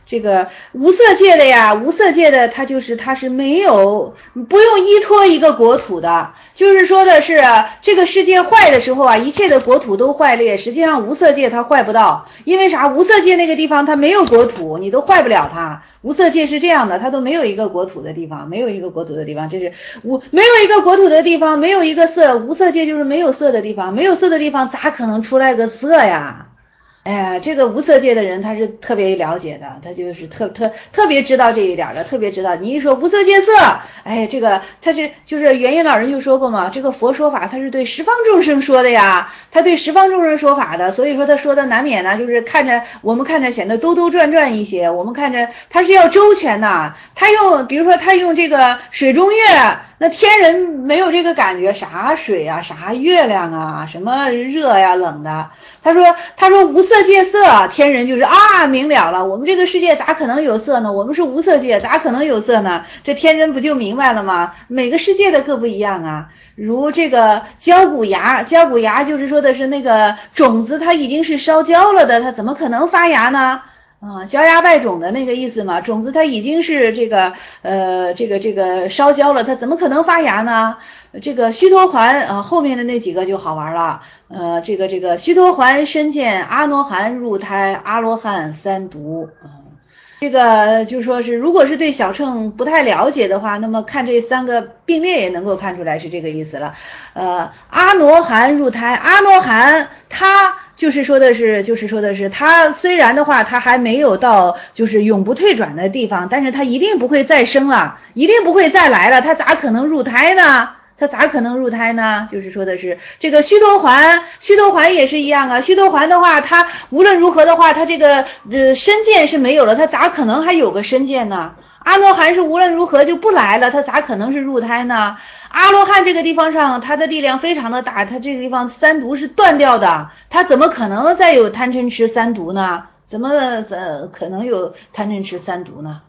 这个无色界的呀，无色界的它就是它是没有不用依托一个国土的，就是说的是这个世界坏的时候啊，一切的国土都坏裂，实际上无色界它坏不到，因为啥？无色界那个地方它没有国土，你都坏不了它。无色界是这样的，它都没有一个国土的地方，没有一个国土的地方，这是无没有一个国土的地方，没有一个色，无色界就是没有色的地方，没有色的地方咋可能出来个色呀？哎呀，这个无色界的人他是特别了解的，他就是特特特别知道这一点的，特别知道。你一说无色界色，哎，这个他是就是元音老人就说过嘛，这个佛说法他是对十方众生说的呀，他对十方众生说法的，所以说他说的难免呢，就是看着我们看着显得兜兜转转一些，我们看着他是要周全的，他用比如说他用这个水中月。那天人没有这个感觉，啥水啊，啥月亮啊，什么热呀、冷的。他说，他说无色界色，天人就是啊，明了了。我们这个世界咋可能有色呢？我们是无色界，咋可能有色呢？这天人不就明白了吗？每个世界的各不一样啊。如这个焦骨芽，焦骨芽就是说的是那个种子，它已经是烧焦了的，它怎么可能发芽呢？啊，焦芽败种的那个意思嘛，种子它已经是这个呃这个这个烧焦了，它怎么可能发芽呢？这个须陀环啊，后面的那几个就好玩了。呃，这个这个须陀环身见阿罗汉入胎，阿罗汉三毒。啊，这个就说是，如果是对小乘不太了解的话，那么看这三个并列也能够看出来是这个意思了。呃，阿罗汉入胎，阿罗汉他。就是说的是，就是说的是，他虽然的话，他还没有到就是永不退转的地方，但是他一定不会再生了，一定不会再来了，他咋可能入胎呢？他咋可能入胎呢？就是说的是这个须陀环，须陀环也是一样啊。须陀环的话，他无论如何的话，他这个呃身见是没有了，他咋可能还有个身见呢？阿罗汉是无论如何就不来了，他咋可能是入胎呢？阿罗汉这个地方上，他的力量非常的大，他这个地方三毒是断掉的，他怎么可能再有贪嗔痴三毒呢？怎么怎可能有贪嗔痴三毒呢？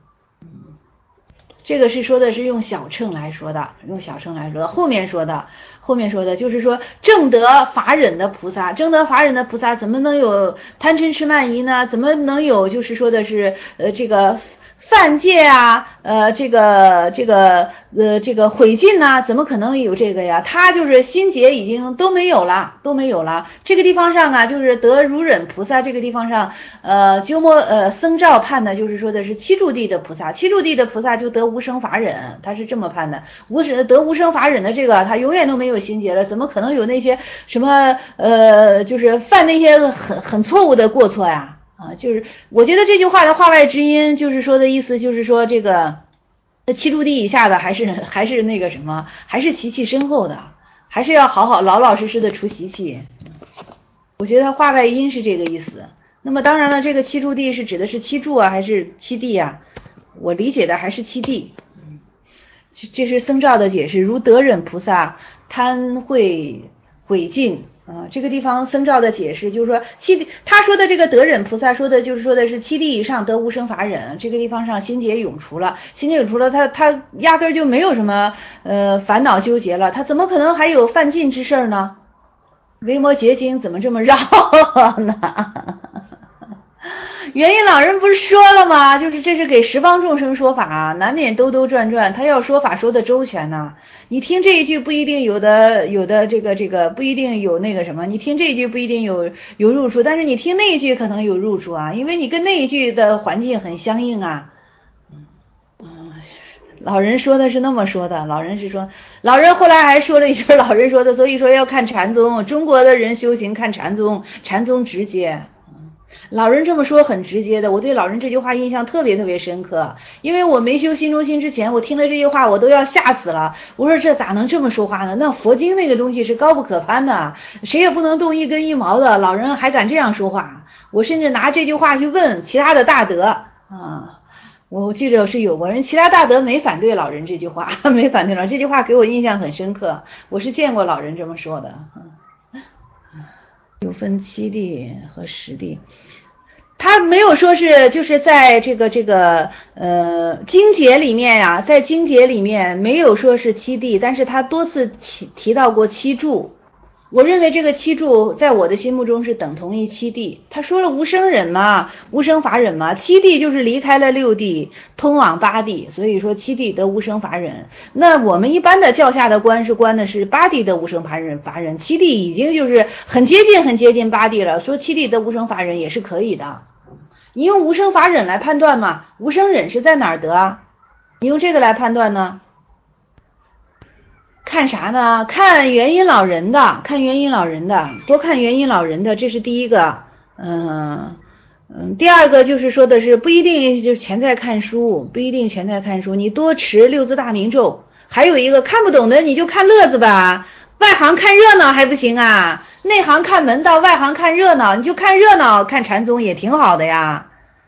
这个是说的是用小乘来说的，用小乘来说的，后面说的，后面说的就是说正得法忍的菩萨，正得法忍的菩萨怎么能有贪嗔痴慢疑呢？怎么能有就是说的是呃这个犯戒啊，呃，这个这个呃这个毁禁呐、啊，怎么可能有这个呀？他就是心结已经都没有了，都没有了。这个地方上啊，就是得如忍菩萨这个地方上，呃，鸠摩呃僧肇判的，就是说的是七住地的菩萨，七住地的菩萨就得无生法忍，他是这么判的。无生得无生法忍的这个，他永远都没有心结了，怎么可能有那些什么呃，就是犯那些很很错误的过错呀？啊，就是我觉得这句话的话外之音，就是说的意思，就是说这个七住地以下的还是还是那个什么，还是习气深厚的，还是要好好老老实实的除习气。我觉得话外音是这个意思。那么当然了，这个七住地是指的是七住啊，还是七地啊？我理解的还是七地。这是僧肇的解释，如得忍菩萨贪恚毁禁。啊，这个地方僧肇的解释就是说七，他说的这个得忍菩萨说的就是说的是七地以上得无生法忍，这个地方上心结永除了，心结永除了，他他压根就没有什么呃烦恼纠结了，他怎么可能还有犯禁之事呢？维摩诘经怎么这么绕呢？元音老人不是说了吗？就是这是给十方众生说法，难免兜兜转转，他要说法说的周全呢。你听这一句不一定有的有的这个这个不一定有那个什么，你听这一句不一定有有入处，但是你听那一句可能有入处啊，因为你跟那一句的环境很相应啊。嗯，老人说的是那么说的，老人是说，老人后来还说了一句，老人说的，所以说要看禅宗，中国的人修行看禅宗，禅宗直接。老人这么说很直接的，我对老人这句话印象特别特别深刻，因为我没修心中心之前，我听了这句话我都要吓死了，我说这咋能这么说话呢？那佛经那个东西是高不可攀的，谁也不能动一根一毛的，老人还敢这样说话，我甚至拿这句话去问其他的大德啊，我记得是有过人，其他大德没反对老人这句话，没反对老人这句话给我印象很深刻，我是见过老人这么说的。有分七地和十地，他没有说是就是在这个这个呃经节里面呀、啊，在经节里面没有说是七地，但是他多次提提到过七住我认为这个七住在我的心目中是等同于七地。他说了无生忍嘛，无生法忍嘛，七地就是离开了六地，通往八地，所以说七地得无生法忍。那我们一般的教下的观是观的是八地的无生法忍，法忍七地已经就是很接近很接近八地了，说七地的无生法忍也是可以的。你用无生法忍来判断嘛，无生忍是在哪儿得啊？你用这个来判断呢？看啥呢？看元音老人的，看元音老人的，多看元音老人的，这是第一个。嗯嗯，第二个就是说的是不一定就全在看书，不一定全在看书，你多持六字大明咒。还有一个看不懂的你就看乐子吧，外行看热闹还不行啊，内行看门道，外行看热闹，你就看热闹，看禅宗也挺好的呀。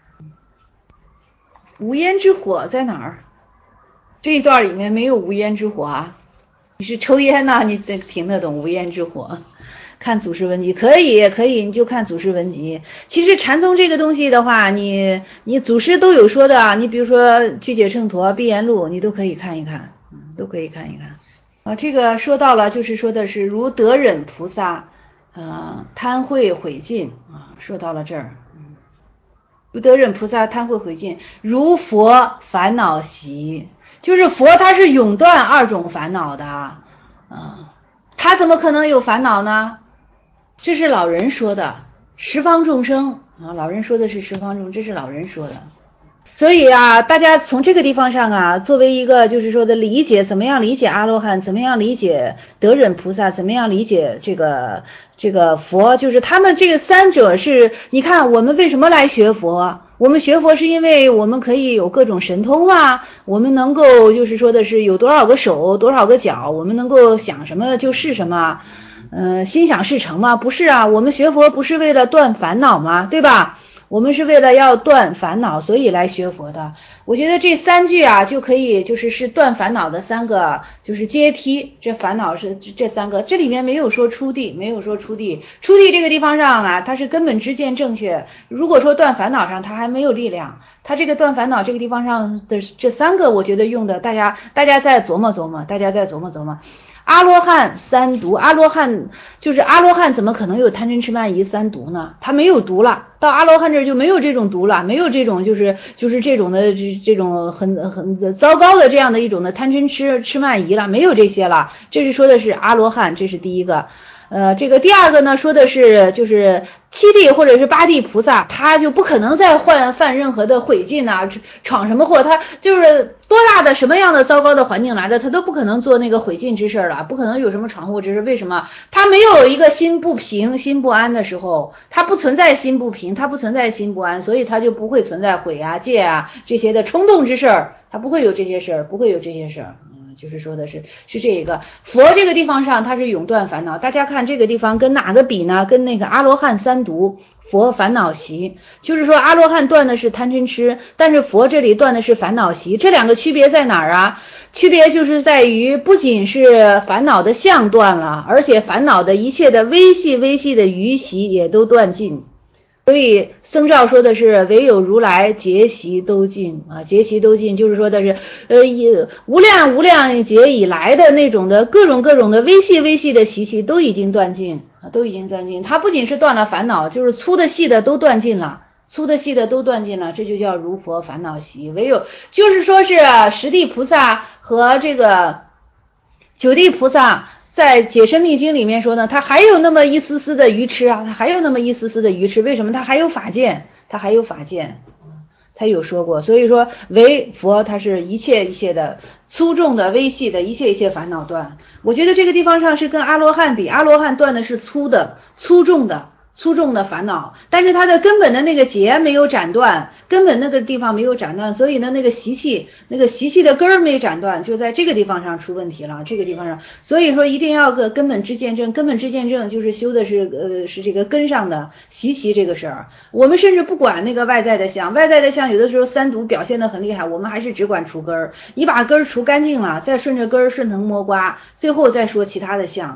无烟之火在哪儿？这一段里面没有无烟之火啊。你是抽烟呢、啊？你得听得懂无烟之火。看祖师文集可以可以，你就看祖师文集。其实禅宗这个东西的话，你你祖师都有说的，你比如说具解秤砣、碧岩录，你都可以看一看，嗯，都可以看一看。啊，这个说到了，就是说的是如得忍菩萨，呃，贪慧毁尽啊，说到了这儿，嗯，如得忍菩萨贪慧毁尽，如佛烦恼习。就是佛他是永断二种烦恼的啊，他怎么可能有烦恼呢？这是老人说的，十方众生啊，老人说的是十方众，这是老人说的。所以啊，大家从这个地方上啊，作为一个就是说的理解，怎么样理解阿罗汉，怎么样理解得忍菩萨，怎么样理解这个这个佛，就是他们这个三者是，你看我们为什么来学佛？我们学佛是因为我们可以有各种神通啊，我们能够就是说的是有多少个手，多少个脚，我们能够想什么就是什么，呃，心想事成吗？不是啊，我们学佛不是为了断烦恼吗？对吧？我们是为了要断烦恼，所以来学佛的。我觉得这三句啊，就可以就是是断烦恼的三个就是阶梯。这烦恼是这三个，这里面没有说出地，没有说出地。出地这个地方上啊，它是根本知见正确。如果说断烦恼上，它还没有力量。它这个断烦恼这个地方上的这三个，我觉得用的，大家大家再琢磨琢磨，大家再琢磨琢磨。阿罗汉三毒，阿罗汉就是阿罗汉，怎么可能有贪嗔痴慢疑三毒呢？他没有毒了，到阿罗汉这儿就没有这种毒了，没有这种就是就是这种的这这种很很糟糕的这样的一种的贪嗔痴痴慢疑了，没有这些了。这是说的是阿罗汉，这是第一个。呃，这个第二个呢，说的是就是七地或者是八地菩萨，他就不可能再犯犯任何的毁禁呐、啊，闯什么祸，他就是多大的什么样的糟糕的环境来着，他都不可能做那个毁禁之事了，不可能有什么闯祸之事。为什么？他没有一个心不平、心不安的时候，他不存在心不平，他不存在心不安，所以他就不会存在毁啊、戒啊这些的冲动之事，他不会有这些事儿，不会有这些事儿。就是说的是是这一个佛这个地方上，它是永断烦恼。大家看这个地方跟哪个比呢？跟那个阿罗汉三毒，佛烦恼习。就是说阿罗汉断的是贪嗔痴，但是佛这里断的是烦恼习。这两个区别在哪儿啊？区别就是在于不仅是烦恼的相断了，而且烦恼的一切的微细微细的余习也都断尽。所以僧肇说的是唯有如来劫习都尽啊，劫习都尽就是说的是呃无量无量劫以来的那种的各种各种的微细微细的习气都已经断尽啊，都已经断尽。它不仅是断了烦恼，就是粗的细的都断尽了，粗的细的都断尽了，这就叫如佛烦恼习。唯有就是说是十地菩萨和这个九地菩萨在解深密经里面说呢，他还有那么一丝丝的愚痴啊，他还有那么一丝丝的愚痴。为什么？他还有法见，他还有法见，他有说过。所以说唯佛他是一切一切的粗重的微细的一切一切烦恼断。我觉得这个地方上是跟阿罗汉比，阿罗汉断的是粗的粗重的粗重的烦恼，但是它的根本的那个结没有斩断，根本那个地方没有斩断，所以呢那个习气那个习气的根儿没斩断，就在这个地方上出问题了，这个地方上。所以说一定要个根本知见证，根本知见证就是修的是呃是这个根上的习气这个事儿。我们甚至不管那个外在的相，外在的相有的时候三毒表现得很厉害，我们还是只管除根儿，你把根儿除干净了，再顺着根儿顺藤摸瓜，最后再说其他的相。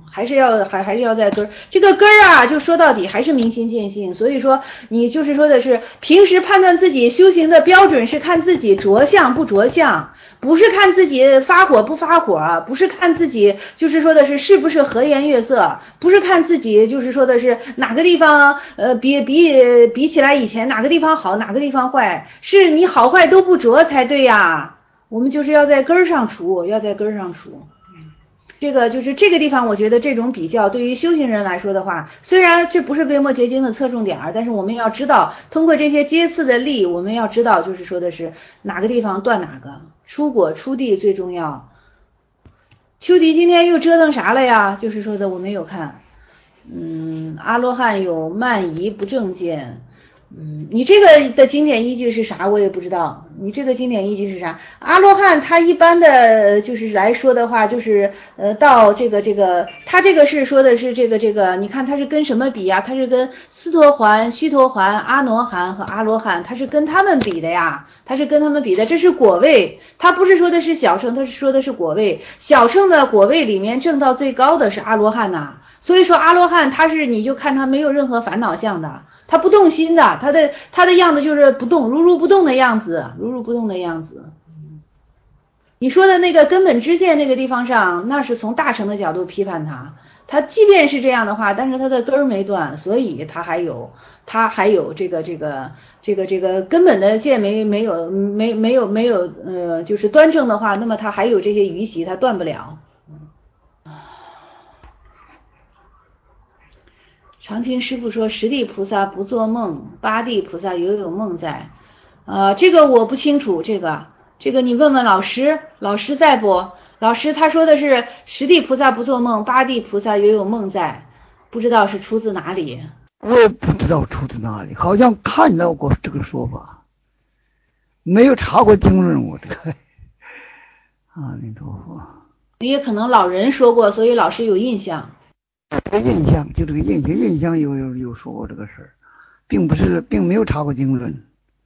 还是要还还是要在根儿，这个根儿啊，就说到底还是明心见性。所以说，你就是说的是平时判断自己修行的标准是看自己着相不着相，不是看自己发火不发火，不是看自己就是说的是是不是和颜悦色，不是看自己就是说的是哪个地方呃比比比起来以前哪个地方好哪个地方坏，是你好坏都不着才对呀。我们就是要在根儿上除，要在根儿上除。这个就是这个地方，我觉得这种比较对于修行人来说的话，虽然这不是维摩诘经的侧重点，但是我们要知道，通过这些阶次的例，我们要知道，就是说的是哪个地方断哪个，出果出地最重要。秋迪今天又折腾啥了呀？就是说的我没有看，嗯，阿罗汉有慢疑不正见。嗯，你这个的经典依据是啥？我也不知道。你这个经典依据是啥？阿罗汉他一般的就是来说的话，就是呃到这个这个，他这个是说的是这个这个，你看他是跟什么比呀？他是跟斯陀环、须陀环、阿罗汉和阿罗汉，他是跟他们比的呀，他是跟他们比的，这是果位，他不是说的是小乘，他是说的是果位。小乘的果位里面证到最高的是阿罗汉呐，所以说阿罗汉他是你就看他没有任何烦恼相的。他不动心的，他的他的样子就是不动，如如不动的样子，如如不动的样子。你说的那个根本知见那个地方上，那是从大乘的角度批判他，他即便是这样的话，但是他的根儿没断，所以他还有他还有这个这个这个这个根本的见没没有没没有没有呃就是端正的话，那么他还有这些余习，他断不了。常听师父说十地菩萨不做梦，八地菩萨犹有梦在，呃，这个我不清楚，这个这个你问问老师，老师在不？老师他说的是十地菩萨不做梦，八地菩萨犹有梦在，不知道是出自哪里。 我也不知道出自哪里，好像看到过这个说法，没有查过经论。我这个阿弥陀佛， 也可能老人说过，所以老师有印象。 这个印象就这个印象，印象有有有说过这个事儿，并不是，并没有查过经论。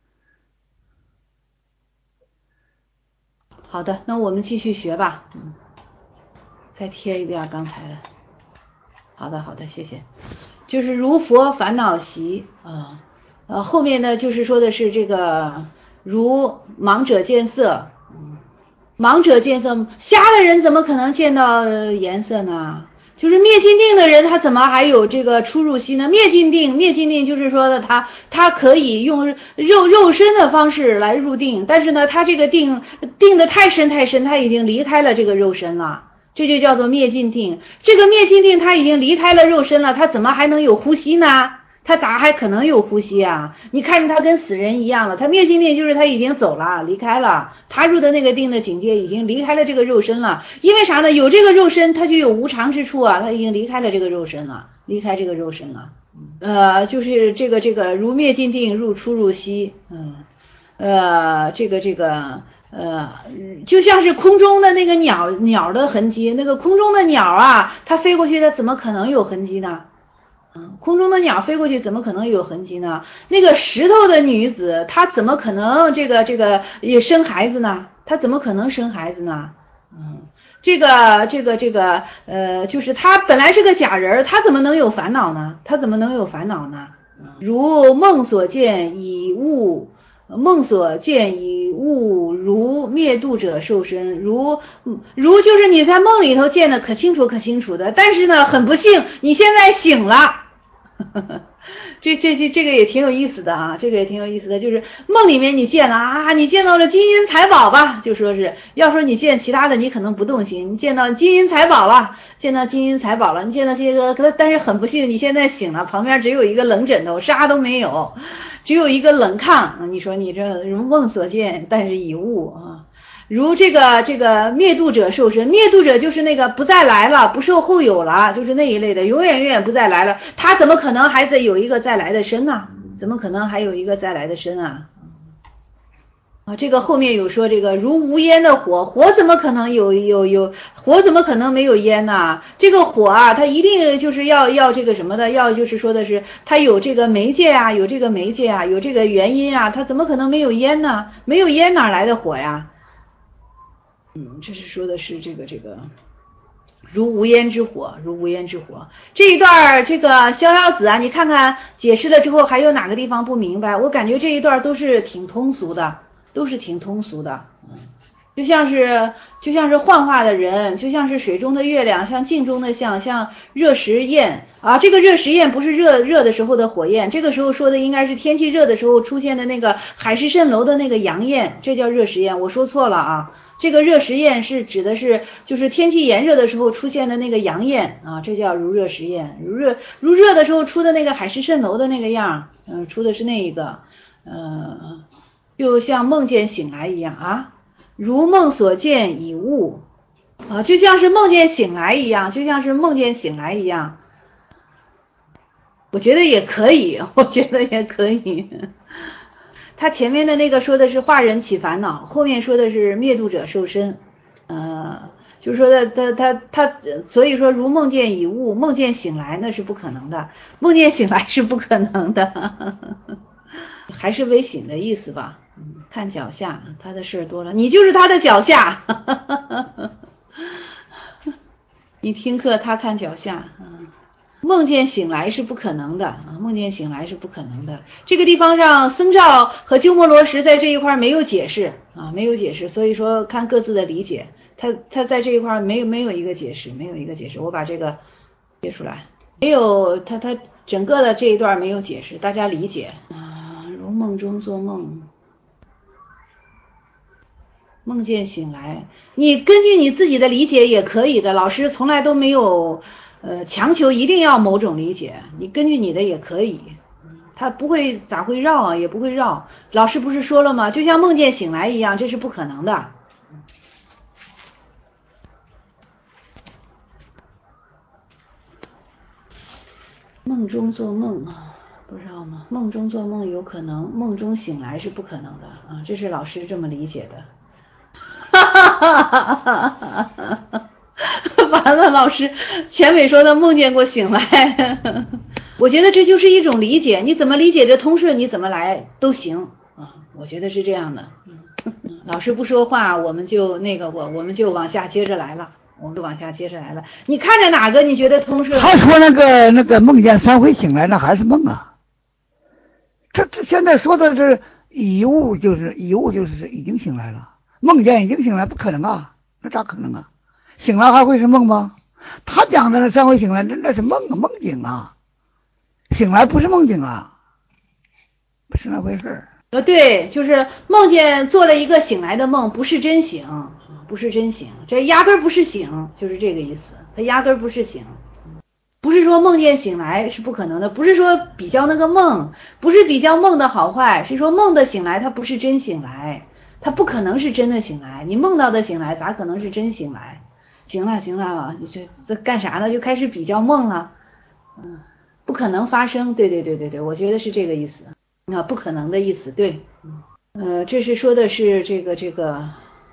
好的，那我们继续学吧。嗯，再贴一遍刚才的。好的，好的，谢谢。就是如佛烦恼习啊，呃，后面呢就是说的是这个如盲者见色，盲者见色，瞎的人怎么可能见到颜色呢？就是灭尽定的人，他怎么还有这个出入息呢？灭尽定，灭尽定就是说的他他可以用肉肉身的方式来入定，但是呢，他这个定定的太深太深，他已经离开了这个肉身了，这就叫做灭尽定。这个灭尽定他已经离开了肉身了，他怎么还能有呼吸呢？他咋还可能有呼吸啊？你看着他跟死人一样了，他灭尽定就是他已经走了，离开了，他入的那个定的境界已经离开了这个肉身了。因为啥呢？有这个肉身，他就有无常之处啊，他已经离开了这个肉身了，离开这个肉身了。呃，就是这个这个如灭尽定，入出入息，嗯，呃，这个这个。呃，就像是空中的那个鸟鸟的痕迹，那个空中的鸟啊，它飞过去，它怎么可能有痕迹呢？嗯，空中的鸟飞过去怎么可能有痕迹呢？那个石头的女子，她怎么可能这个这个也生孩子呢？她怎么可能生孩子呢？嗯，这个这个这个呃，就是她本来是个假人，她怎么能有烦恼呢？她怎么能有烦恼呢？如梦所见，以物。梦所见以物如灭度者受身，如如就是你在梦里头见的可清楚可清楚的，但是呢很不幸你现在醒了。这这这这个也挺有意思的啊，这个也挺有意思的，就是梦里面你见了啊，你见到了金银财宝吧，就说是要说你见其他的你可能不动心，你见到金银财宝了，见到金银财宝了，你见到这个，但是很不幸你现在醒了，旁边只有一个冷枕头，啥都没有。只有一个冷炕，你说你这如梦所见，但是以物啊，如这个这个灭度者受身，灭度者就是那个不再来了，不受后有了，就是那一类的，永远永远不再来了，他怎么可能还在有一个再来的身呢？怎么可能还有一个再来的身啊？啊，这个后面有说这个如无烟的火，火怎么可能有有有火怎么可能没有烟呢？这个火啊，它一定就是要要这个什么的，要就是说的是它有这个媒介啊，有这个媒介啊，有这个原因啊，它怎么可能没有烟呢？没有烟哪来的火呀？嗯，这是说的是这个这个如无烟之火，如无烟之火。这一段这个逍遥子啊，你看看解释了之后还有哪个地方不明白？我感觉这一段都是挺通俗的，都是挺通俗的。嗯，就像是就像是幻化的人，就像是水中的月亮，像镜中的像，像热石焰啊。这个热石焰不是热热的时候的火焰，这个时候说的应该是天气热的时候出现的那个海市蜃楼的那个阳焰，这叫热石焰。我说错了啊。这个热石焰是指的是就是天气炎热的时候出现的那个阳焰啊，这叫如热石焰。如热如热的时候出的那个海市蜃楼的那个样，嗯、呃，出的是那一个，呃，就像梦见醒来一样啊，如梦所见已悟啊，就像是梦见醒来一样，就像是梦见醒来一样。我觉得也可以，我觉得也可以。他前面的那个说的是化人起烦恼，后面说的是灭度者受身，呃，就是说的他他他，所以说如梦见已悟，梦见醒来那是不可能的，梦见醒来是不可能的，还是微醒的意思吧？嗯，看脚下，他的事多了，你就是他的脚下，你听课他看脚下，嗯。梦见醒来是不可能的啊！梦见醒来是不可能的。这个地方上，僧肇和鸠摩罗什在这一块没有解释啊，没有解释，所以说看各自的理解。他他在这一块没有没有一个解释，没有一个解释。我把这个写出来，没有他他整个的这一段没有解释，大家理解啊。如梦中做梦，梦见醒来，你根据你自己的理解也可以的。老师从来都没有。呃，强求一定要某种理解，你根据你的也可以，他不会咋会绕啊，也不会绕。老师不是说了吗？就像梦见醒来一样，这是不可能的。梦中做梦啊，不知道吗？梦中做梦有可能，梦中醒来是不可能的啊，这是老师这么理解的。哈哈哈哈哈哈！完了，老师前美说他梦见过醒来，我觉得这就是一种理解，你怎么理解这通顺，你怎么来都行啊，我觉得是这样的。老师不说话，我们就那个我我们就往下接着来了，我们就往下接着来了。你看着哪个你觉得通顺？ 他说那个那个梦见三回醒来，那还是梦啊。这这现在说的是已悟，就是已悟，就是已经醒来了。梦见已经醒来，不可能啊，那咋可能啊？醒来还会是梦吗？他讲的那三回醒来，那那是梦啊，梦境啊，醒来不是梦境啊，不是那回事儿。 呃，对，就是梦见做了一个醒来的梦，不是真醒，不是真醒，这压根儿不是醒，就是这个意思，它压根儿不是醒。不是说梦见醒来是不可能的，不是说比较那个梦，不是比较梦的好坏，是说梦的醒来它不是真醒来，它不可能是真的醒来，你梦到的醒来咋可能是真醒来？行了行了，这这干啥呢？就开始比较梦了，嗯，不可能发生，对对对对对，我觉得是这个意思，啊，不可能的意思，对，呃，这是说的是这个这个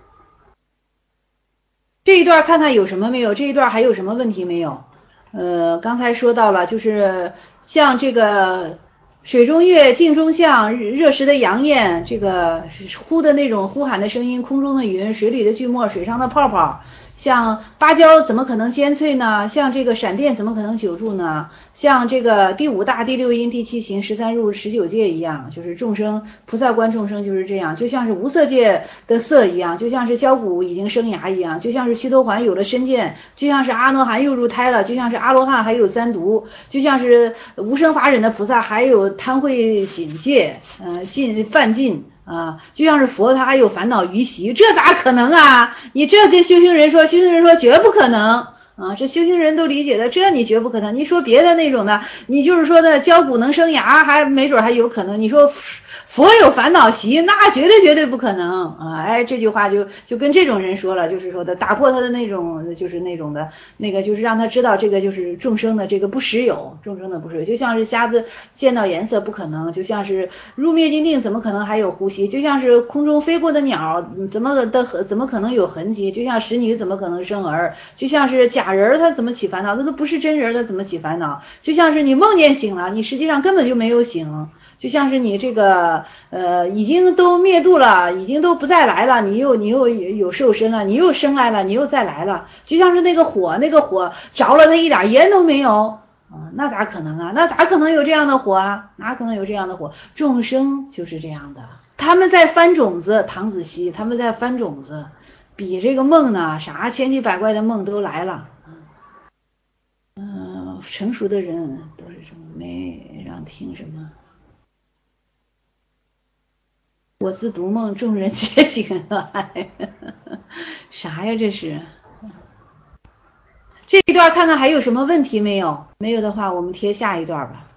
这一段看看有什么没有？这一段还有什么问题没有？呃，刚才说到了，就是像这个水中月，镜中像，热时的阳焰，这个呼的那种呼喊的声音，空中的云，水里的巨沫，水上的泡泡。像芭蕉怎么可能尖脆呢？像这个闪电怎么可能久住呢？像这个第五大、第六阴、第七行、十三入、十九界一样，就是众生菩萨观众生就是这样，就像是无色界的色一样，就像是焦骨已经生芽一样，就像是须陀洹有了身见，就像是阿罗汉又入胎了，就像是阿罗汉还有三毒，就像是无生法忍的菩萨还有贪慧警戒，呃，禁犯禁。啊，就像是佛他还有烦恼余习，这咋可能啊？你这跟修行人说，修行人说绝不可能啊，这修行人都理解的，这你绝不可能。你说别的那种的，你就是说的焦骨能生芽，还没准还有可能。你说佛有烦恼习，那绝对绝对不可能啊！哎，这句话就就跟这种人说了，就是说的打破他的那种，就是那种的那个，就是让他知道这个就是众生的这个不实有，众生的不实有，就像是瞎子见到颜色不可能，就像是入灭尽定怎么可能还有呼吸，就像是空中飞过的鸟怎么的怎么可能有痕迹，就像使女怎么可能生儿，就像是假人他怎么起烦恼，那都不是真人他怎么起烦恼，就像是你梦见醒了，你实际上根本就没有醒，就像是你这个个呃已经都灭度了，已经都不再来了，你又你又有受身了，你又生来了，你又再来了，就像是那个火，那个火着了，它一点烟都没有啊，那咋可能啊？那咋可能有这样的火啊？哪可能有这样的火？众生就是这样的，他们在翻种子，唐子熙他们在翻种子，比这个梦呢，啥千奇百怪的梦都来了。嗯、呃，成熟的人都是什么？没让听什么？我自独梦，众人皆醒来。啥呀？这是？这一段看看还有什么问题没有？没有的话，我们贴下一段吧。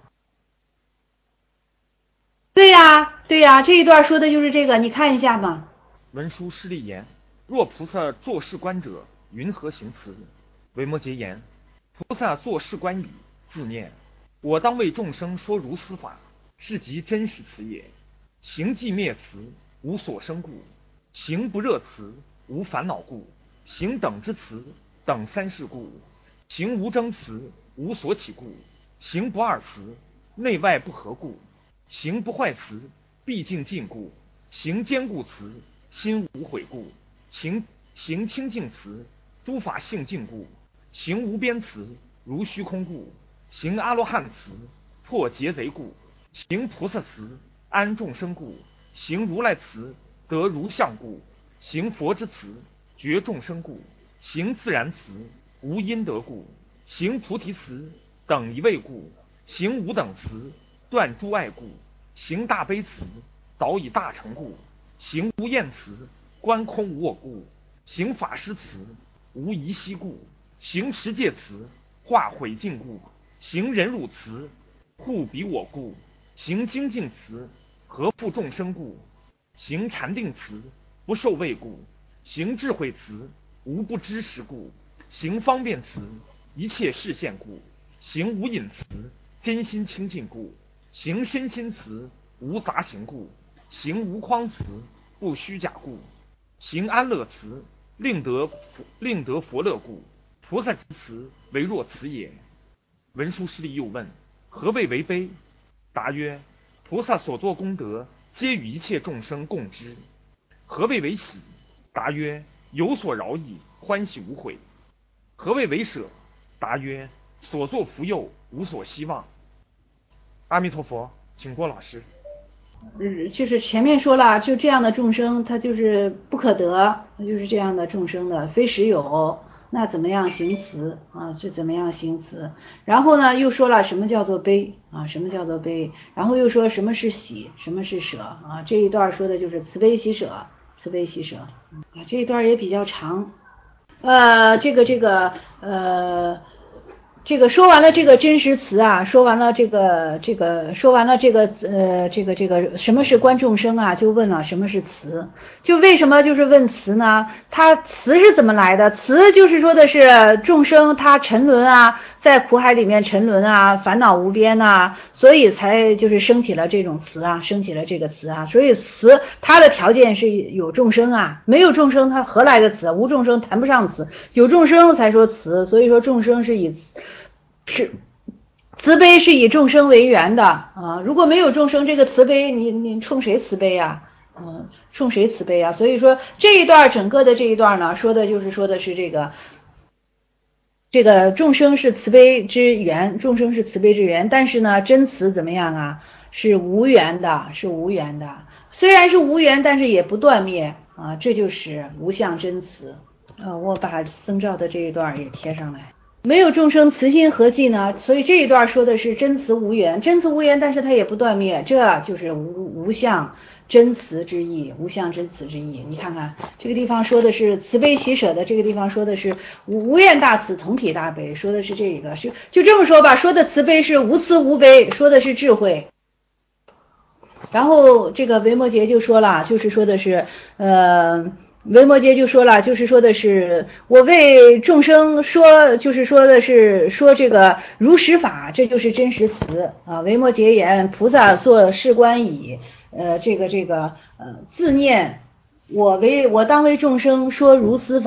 对呀，对呀，这一段说的就是这个，你看一下嘛。 文殊师利言：若菩萨作是观者，云何行慈？维摩诘言：菩萨作是观已，自念：我当为众生说如斯法，是即真实慈也。行既灭慈，无所生故；行不热慈，无烦恼故；行等之慈，等三世故；行无争慈，无所起故；行不二慈，内外不合故；行不坏慈，毕竟尽故；行坚固慈，心无悔故；行行清净慈，诸法性净故；行无边慈，如虚空故；行阿罗汉慈，破劫贼故；行菩萨慈，安众生故；行如来慈，得如相故；行佛之慈，觉众生故；行自然慈，无因得故；行菩提慈，等一位故；行无等慈，断诸爱故；行大悲慈，导以大成故；行无厌慈，观空无我故；行法师慈，无疑息故；行持戒慈，化毁尽故；行忍辱慈，护彼我故；行精进慈，合复众生故；行禅定慈，不受畏故；行智慧慈，无不知时故；行方便慈，一切示现故；行无隐慈，真心清净故；行身心慈，无杂行故；行无框慈，不虚假故；行安乐慈，令得令得佛乐故。菩萨之慈，为若慈也。文殊师利又问：何谓为悲？答曰：菩萨所作功德，皆与一切众生共之。何谓为喜？答曰：有所饶益，欢喜无悔。何谓为舍？答曰：所作福佑，无所希望。阿弥陀佛，请郭老师。 嗯，就是前面说了，就这样的众生，他就是不可得，就是这样的众生的，非实有。那怎么样行慈啊？是怎么样行慈？然后呢，又说了什么叫做悲啊？什么叫做悲？然后又说什么是喜，什么是舍啊？这一段说的就是慈悲喜舍，慈悲喜舍啊。这一段也比较长，呃，这个这个呃。这个说完了这个真实词啊，说完了这个这个说完了这个呃这个这个什么是观众生啊，就问了什么是慈，就为什么就是问慈呢？它慈是怎么来的？慈就是说的是众生他沉沦啊，在苦海里面沉沦啊，烦恼无边啊，所以才就是升起了这种慈啊，升起了这个慈啊，所以慈它的条件是有众生啊，没有众生它何来的慈？无众生谈不上慈，有众生才说慈，所以说众生是以慈是慈悲是以众生为源的啊，如果没有众生，这个慈悲你你冲谁慈悲啊？嗯，冲谁慈悲啊？所以说这一段整个的这一段呢，说的就是说的是这个这个众生是慈悲之源，众生是慈悲之源，但是呢，真慈怎么样啊？是无缘的，是无缘的。虽然是无缘，但是也不断灭啊，这就是无相真慈。呃，我把僧兆的这一段也贴上来。没有众生慈心何计呢？所以这一段说的是真慈无缘，真慈无缘，但是它也不断灭，这就是无无相真慈之意，无相真慈之意。你看看这个地方说的是慈悲喜舍的，这个地方说的是无无愿大慈，同体大悲，说的是这个，是就这么说吧，说的慈悲是无慈无悲，说的是智慧。然后这个维摩诘就说了，就是说的是呃。维摩诘就说了，就是说的是我为众生说，就是说的是说这个如实法，这就是真实词啊。维摩诘言：菩萨作是观已，呃，这个这个呃自念我为我当为众生说如斯法，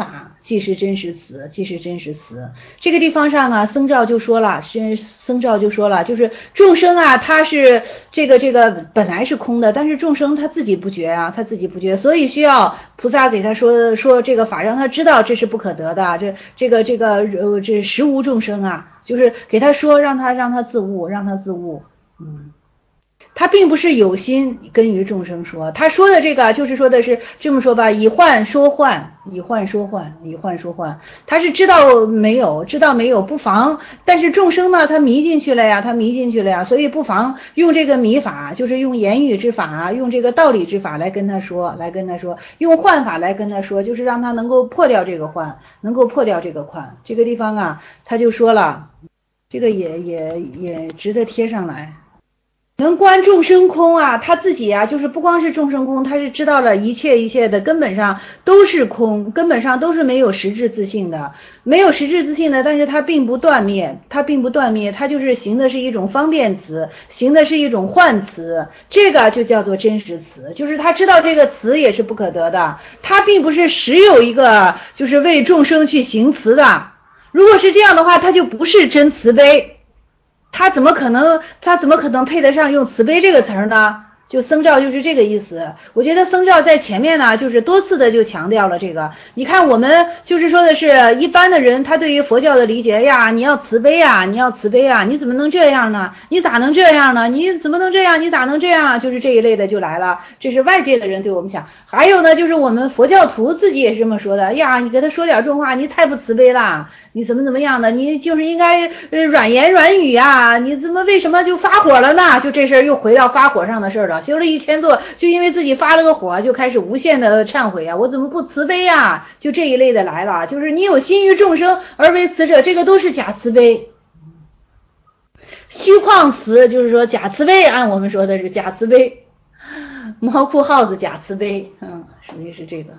即是真实词，即是真实词。这个地方上啊，僧肇就说了，是僧肇就说了，就是众生啊，他是这个这个本来是空的，但是众生他自己不觉啊，他自己不觉，所以需要菩萨给他说说这个法，让他知道这是不可得的，这这个这个呃这实无众生啊，就是给他说，让他让他自悟，让他自悟，嗯。他并不是有心跟于众生说，他说的这个就是说的是这么说吧，以幻说幻，以幻说幻，以幻说幻，他是知道没有，知道没有不妨，但是众生呢，他迷进去了呀，他迷进去了呀，所以不妨用这个迷法，就是用言语之法，用这个道理之法来跟他说，来跟他说，用幻法来跟他说，就是让他能够破掉这个幻，能够破掉这个幻。这个地方啊，他就说了，这个也也也值得贴上来。能观众生空啊，他自己啊，就是不光是众生空，他是知道了一切一切的根本上都是空，根本上都是没有实质自性的，没有实质自性的，但是他并不断灭，他并不断灭，他就是行的是一种方便词，行的是一种幻词，这个就叫做真实词，就是他知道这个词也是不可得的，他并不是实有一个就是为众生去行词的，如果是这样的话，他就不是真慈悲。他怎么可能他怎么可能配得上用慈悲这个词儿呢？就僧肇就是这个意思。我觉得僧肇在前面呢，就是多次的就强调了这个。你看我们就是说的是一般的人，他对于佛教的理解呀，你要慈悲啊，你要慈悲啊，你怎么能这样呢？你咋能这样呢？你怎么能这样？你咋能这样？就是这一类的就来了。这是外界的人对我们讲。还有呢，就是我们佛教徒自己也是这么说的呀，你给他说点重话，你太不慈悲了，你怎么怎么样的？你就是应该软言软语啊，你怎么为什么就发火了呢？就这事儿又回到发火上的事儿了。修了一千座，就因为自己发了个火，就开始无限的忏悔啊！我怎么不慈悲啊？就这一类的来了，就是你有心于众生而为慈者，这个都是假慈悲。虚旷慈就是说假慈悲，按我们说的是假慈悲。毛裤耗子假慈悲，嗯，属于是这个。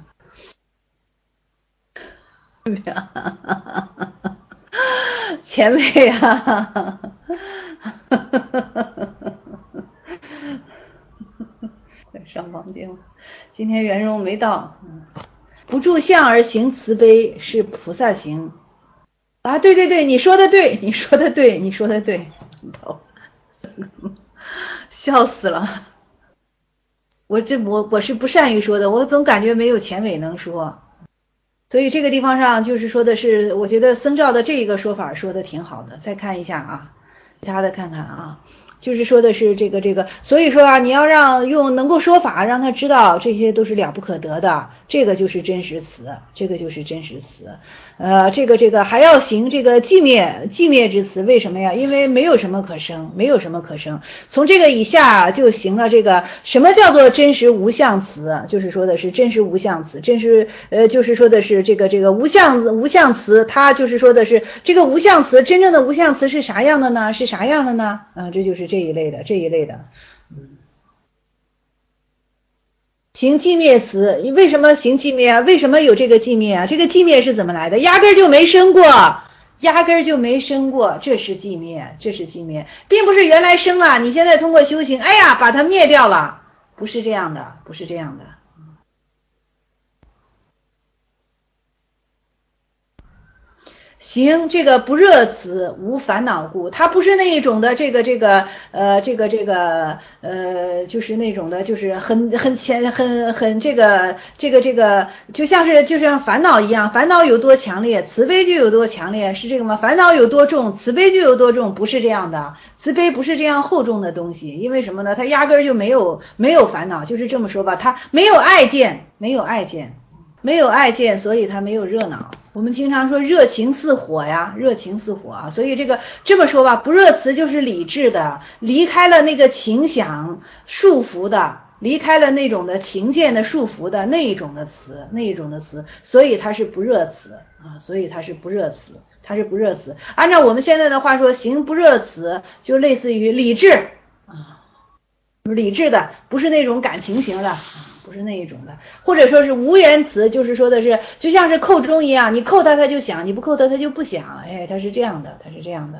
前辈啊。上房间了，今天圆融没到。不住相而行慈悲是菩萨行啊！对对对，你说的对，你说的对，你说的对，笑死了。我这我我是不善于说的，我总感觉没有前伟能说，所以这个地方上就是说的是，我觉得僧肇的这个说法说的挺好的。再看一下啊，其他的看看啊。就是说的是这个这个，所以说啊，你要让用能够说法，让他知道这些都是了不可得的，这个就是真实词，这个就是真实词。呃，这个这个还要行这个寂灭寂灭之词，为什么呀？因为没有什么可生，没有什么可生。从这个以下就行了。这个什么叫做真实无相词？就是说的是真实无相词，真实呃，就是说的是这个这个无相无相词，它就是说的是这个无相词，真正的无相词是啥样的呢？是啥样的呢？啊，这就是这一类的，这一类的。嗯。行寂灭词，为什么行寂灭啊？为什么有这个寂灭啊？这个寂灭是怎么来的？压根儿就没生过，压根儿就没生过，这是寂灭，这是寂灭，并不是原来生了，你现在通过修行，哎呀，把它灭掉了，不是这样的，不是这样的。行，这个不热词无烦恼故，它不是那一种的这个这个呃这个这个呃就是那种的，就是很很浅很很这个这个这个，就像是就像烦恼一样，烦恼有多强烈，慈悲就有多强烈，是这个吗？烦恼有多重，慈悲就有多重，不是这样的，慈悲不是这样厚重的东西，因为什么呢？它压根儿就没有没有烦恼，就是这么说吧，它没有爱见，没有爱见。没有爱见，所以它没有热闹。我们经常说热情似火呀，热情似火啊，所以这个这么说吧，不热词就是理智的，离开了那个情想束缚的，离开了那种的情见的束缚的那一种的词，那一种的词，所以它是不热词啊，所以它是不热词，它是不热词。按照我们现在的话说，行不热词就类似于理智啊，理智的，不是那种感情型的。不是那一种的，或者说是无缘词，就是说的是就像是扣钟一样，你扣它它就响，你不扣它它就不响，哎，它是这样的，它是这样的。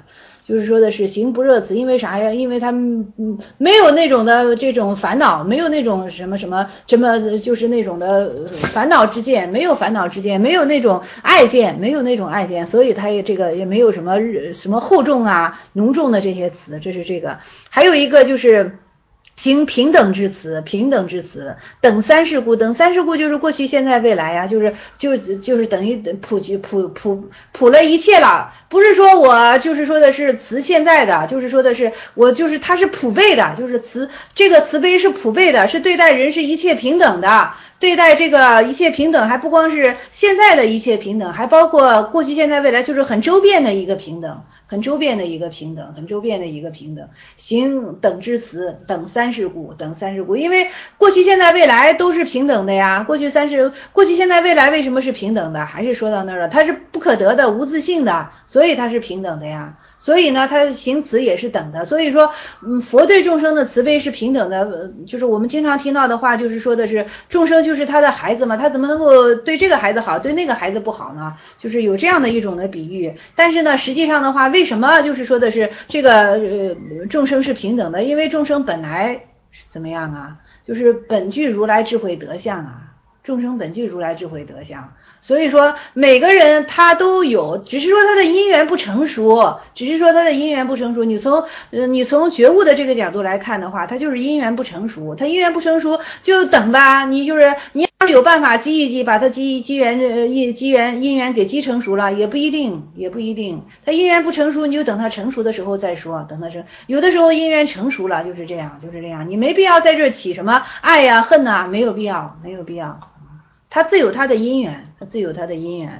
就是说的是行不热辞，因为啥呀？因为他们嗯没有那种的这种烦恼，没有那种什么什么什么，就是那种的烦恼之见，没有烦恼之见，没有那种爱见，没有那种爱见，所以他也这个也没有什么什么厚重啊、浓重的这些词，这是这个。还有一个就是行平等之词，平等之词，等三世故，等三世故就是过去、现在、未来呀、啊，就是就就是等于普及普普普了一切了，不是说我就是说的是词现在的，就是说的是我就是它是普遍的，就是词这个慈悲是普遍的，是对待人是一切平等的。对待这个一切平等，还不光是现在的一切平等，还包括过去、现在、未来，就是很周遍的一个平等，很周遍的一个平等，很周遍的一个平等。行等之词，等三世故，等三世故，因为过去、现在、未来都是平等的呀。过去三世，过去、现在、未来为什么是平等的？还是说到那儿了，它是不可得的、无自性的，所以它是平等的呀。所以呢，它行慈也是等的。所以说，嗯，佛对众生的慈悲是平等的。就是我们经常听到的话，就是说的是众生就是他的孩子嘛，他怎么能够对这个孩子好，对那个孩子不好呢？就是有这样的一种的比喻。但是呢，实际上的话，为什么就是说的是这个呃众生是平等的？因为众生本来怎么样啊？就是本具如来智慧德相啊。众生本具如来智慧德相，所以说每个人他都有，只是说他的因缘不成熟，只是说他的因缘不成熟。你从呃你从觉悟的这个角度来看的话，他就是因缘不成熟，他因缘不成熟就等吧，你就是你要是有办法积一积，把他积积缘呃因积缘因缘给积成熟了，也不一定，也不一定。他因缘不成熟，你就等他成熟的时候再说，等他成有的时候因缘成熟了，就是这样，就是这样，你没必要在这起什么爱呀、恨呐，没有必要，没有必要。他自有他的因缘，他自有他的因缘。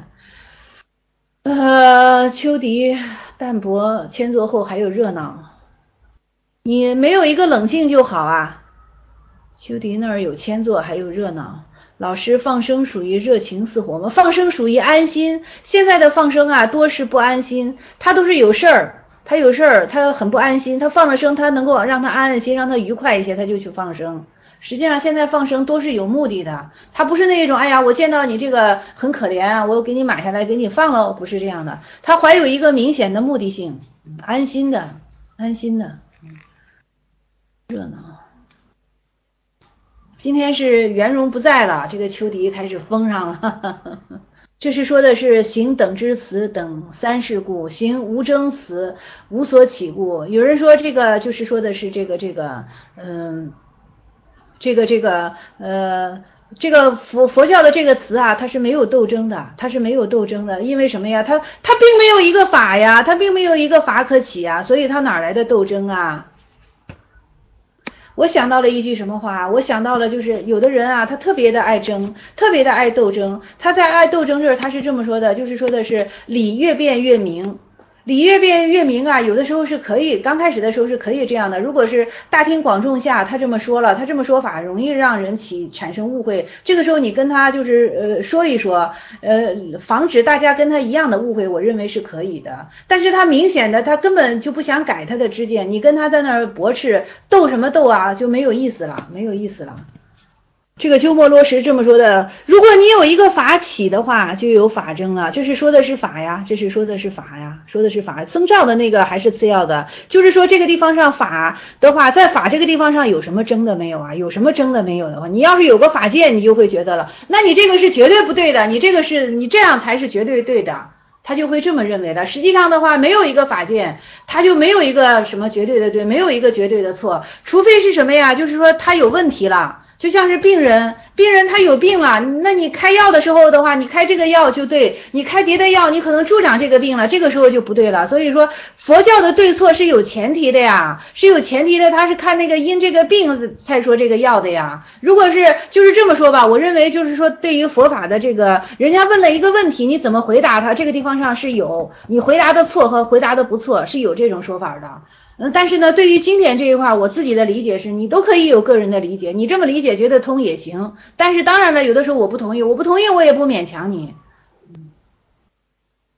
呃，秋笛淡泊千座后还有热闹，你没有一个冷静就好啊。秋笛那儿有千座还有热闹，老师放生属于热情似火吗？放生属于安心，现在的放生啊多是不安心，他都是有事儿，他有事儿，他很不安心，他放了生，他能够让他安安心，让他愉快一些，他就去放生。实际上现在放生都是有目的的，他不是那一种哎呀我见到你这个很可怜，我给你买下来给你放了，不是这样的，他怀有一个明显的目的性，安心的安心的热闹。今天是圆融不在了，这个秋笛开始封上了呵呵，这是说的是行等之词，等三世故，行无争词，无所起故。有人说这个就是说的是这个这个嗯这个这个呃，这个佛佛教的这个词啊，它是没有斗争的，它是没有斗争的，因为什么呀？它它并没有一个法呀，它并没有一个法可起呀，所以它哪来的斗争啊？我想到了一句什么话？我想到了就是有的人啊，他特别的爱争，特别的爱斗争。他在爱斗争这儿，他是这么说的，就是说的是理越辩越明。理越辩越明啊，有的时候是可以，刚开始的时候是可以这样的。如果是大庭广众下，他这么说了，他这么说法容易让人起产生误会。这个时候你跟他就是呃说一说，呃防止大家跟他一样的误会，我认为是可以的。但是他明显的他根本就不想改他的知见，你跟他在那儿驳斥斗什么斗啊，就没有意思了，没有意思了。这个鸠摩罗什这么说的，如果你有一个法起的话，就有法争了。这是说的是法呀，这是说的是法呀，说的是法。僧肇的那个还是次要的，就是说这个地方上法的话，在法这个地方上有什么争的没有啊？有什么争的没有的话，你要是有个法界，你就会觉得了，那你这个是绝对不对的，你这个是你这样才是绝对对的。他就会这么认为了。实际上的话，没有一个法界，他就没有一个什么绝对的对，没有一个绝对的错，除非是什么呀？就是说他有问题了。就像是病人，病人他有病了，那你开药的时候的话，你开这个药就对，你开别的药，你可能助长这个病了，这个时候就不对了。所以说佛教的对错是有前提的呀，是有前提的，他是看那个因这个病才说这个药的呀。如果是就是这么说吧，我认为就是说对于佛法的这个，人家问了一个问题，你怎么回答他，这个地方上是有你回答的错和回答的不错，是有这种说法的。嗯，但是呢，对于经典这一块，我自己的理解是，你都可以有个人的理解，你这么理解觉得通也行。但是当然了，有的时候我不同意，我不同意我也不勉强你。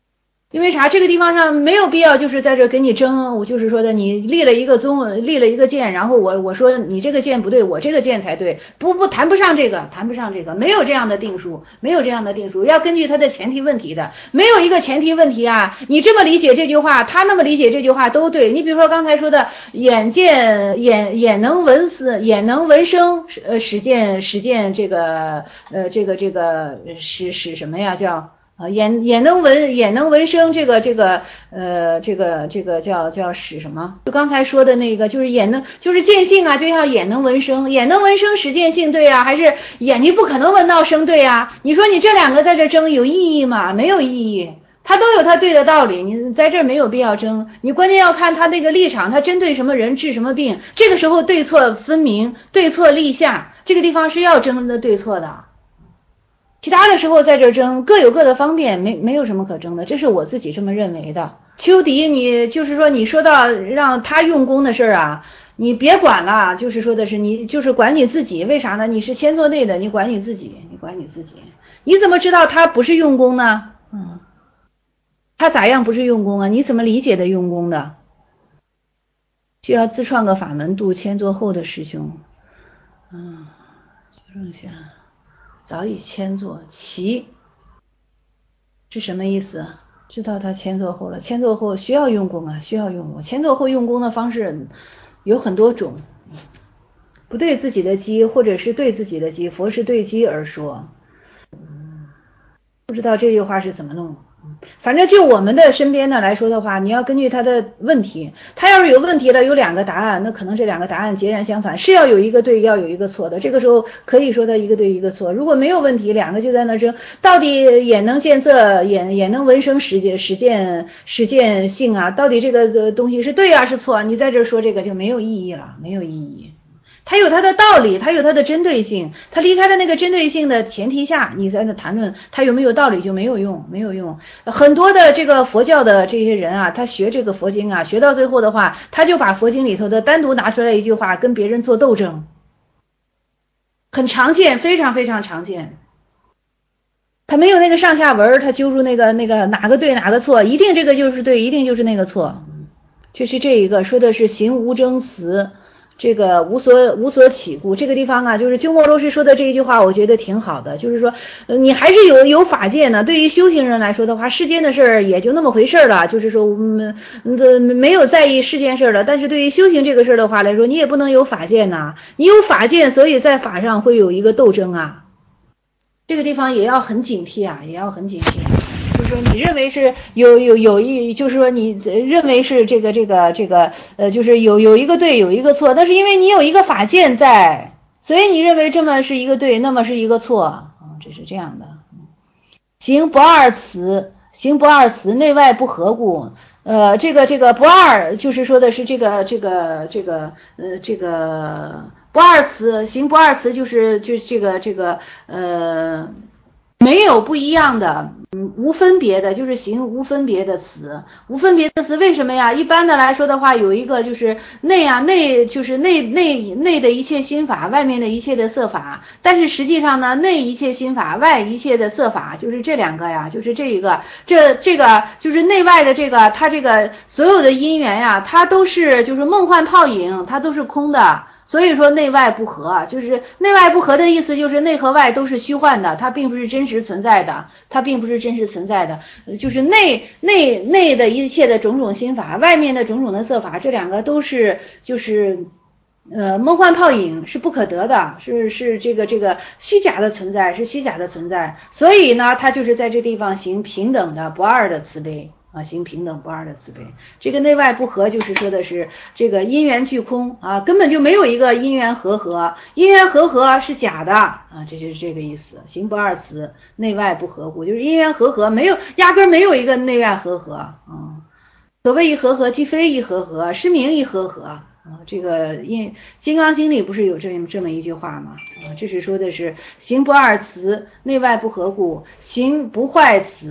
因为啥？这个地方上没有必要，就是在这跟你争。我就是说的，你立了一个宗，立了一个剑，然后我我说你这个剑不对，我这个剑才对，不不谈不上这个，谈不上这个，没有这样的定数，没有这样的定数，要根据它的前提问题的，没有一个前提问题啊。你这么理解这句话，他那么理解这句话都对。你比如说刚才说的，眼见眼眼能闻思，眼能闻声，呃，使见使见这个呃这个这个使使什么呀？叫。啊，眼眼能闻，眼能闻声，这个这个呃，这个这个叫叫使什么？就刚才说的那个，就是眼能，就是见性啊，就像眼能闻声，眼能闻声使见性，对啊，还是眼睛不可能闻到声，对啊？你说你这两个在这争有意义吗？没有意义，它都有它对的道理，你在这儿没有必要争。你关键要看他那个立场，他针对什么人治什么病，这个时候对错分明，对错立下，这个地方是要争的对错的。其他的时候在这争，各有各的方便，没没有什么可争的，这是我自己这么认为的。秋迪，你就是说你说到让他用功的事儿啊，你别管了，就是说的是你就是管你自己，为啥呢？你是谦座内的，你管你自己，你管你自己，你怎么知道他不是用功呢？嗯，他咋样不是用功啊？你怎么理解的用功的？需要自创个法门度谦座后的师兄。嗯，纠正一下。早已迁坐，其是什么意思？知道他迁坐后了，迁坐后需要用功啊，需要用功。迁坐后用功的方式有很多种，不对自己的机，或者是对自己的机，佛是对机而说。不知道这句话是怎么弄。反正就我们的身边呢来说的话，你要根据他的问题，他要是有问题了，有两个答案，那可能这两个答案截然相反，是要有一个对，要有一个错的。这个时候可以说他一个对一个错。如果没有问题，两个就在那争，到底眼能见色，眼眼能闻声，实践实践实践性啊，到底这个东西是对啊是错？你在这说这个就没有意义了，没有意义。它有它的道理，它有它的针对性，它离开的那个针对性的前提下，你在那谈论它有没有道理就没有用，没有用。很多的这个佛教的这些人啊，他学这个佛经啊，学到最后的话，他就把佛经里头的单独拿出来一句话跟别人做斗争，很常见，非常非常常见。他没有那个上下文，他揪出那个那个哪个对哪个错，一定这个就是对，一定就是那个错。就是这一个说的是行无争词。这个无所无所起故，这个地方啊，就是鸠摩罗什说的这一句话，我觉得挺好的。就是说，呃，你还是有有法界呢。对于修行人来说的话，世间的事儿也就那么回事了。就是说，嗯，呃，没有在意世间事儿了。但是对于修行这个事儿的话来说，你也不能有法界呐。你有法界，所以在法上会有一个斗争啊。这个地方也要很警惕啊，也要很警惕。就是说你认为是有有有一，就是说你认为是这个这个这个呃，就是有有一个对有一个错，但是因为你有一个法界在，所以你认为这么是一个对，那么是一个错啊，这是这样的。行不二辞，行不二辞，内外不合故。呃，这个这个不二，就是说的是这个这个这个呃这个不二辞，行不二辞就是就这个这个呃。没有不一样的，嗯，无分别的，就是行无分别的词，无分别的词，为什么呀？一般的来说的话，有一个就是内啊，内就是内内内的一切心法，外面的一切的色法，但是实际上呢，内一切心法，外一切的色法，就是这两个呀，就是这一个，这这个就是内外的这个，它这个所有的因缘呀，它都是就是梦幻泡影，它都是空的。所以说内外不合，就是内外不合的意思，就是内和外都是虚幻的，它并不是真实存在的，它并不是真实存在的，就是内内内的一切的种种心法，外面的种种的色法，这两个都是就是呃梦幻泡影，是不可得的，是是这个这个虚假的存在，是虚假的存在，所以呢，它就是在这地方行平等的不二的慈悲。啊，行平等不二的慈悲，这个内外不合就是说的是这个因缘俱空啊，根本就没有一个因缘和合，因缘和合是假的啊，这就是这个意思。行不二辞，内外不合故，就是因缘和合没有，压根没有一个内外和合啊。所谓一和合，即非一和合，是名一和合啊。这个因《金刚经》里不是有这么这么一句话吗？啊，这是说的是行不二辞，内外不合故，行不坏辞。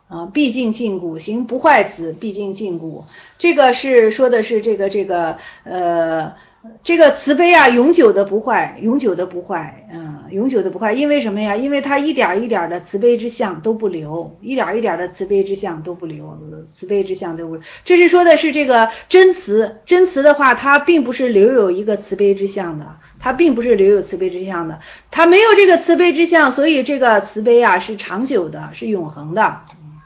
啊，毕竟禁锢，行不坏此，毕竟禁锢。这个是说的是这个这个呃这个慈悲啊，永久的不坏，永久的不坏，嗯，永久的不坏。因为什么呀？因为它一点一点的慈悲之相都不留，一点一点的慈悲之相都不留，慈悲之相都不留。这是说的是这个真慈，真慈的话，它并不是留有一个慈悲之相的，它并不是留有慈悲之相的，它没有这个慈悲之相，所以这个慈悲啊是长久的，是永恒的。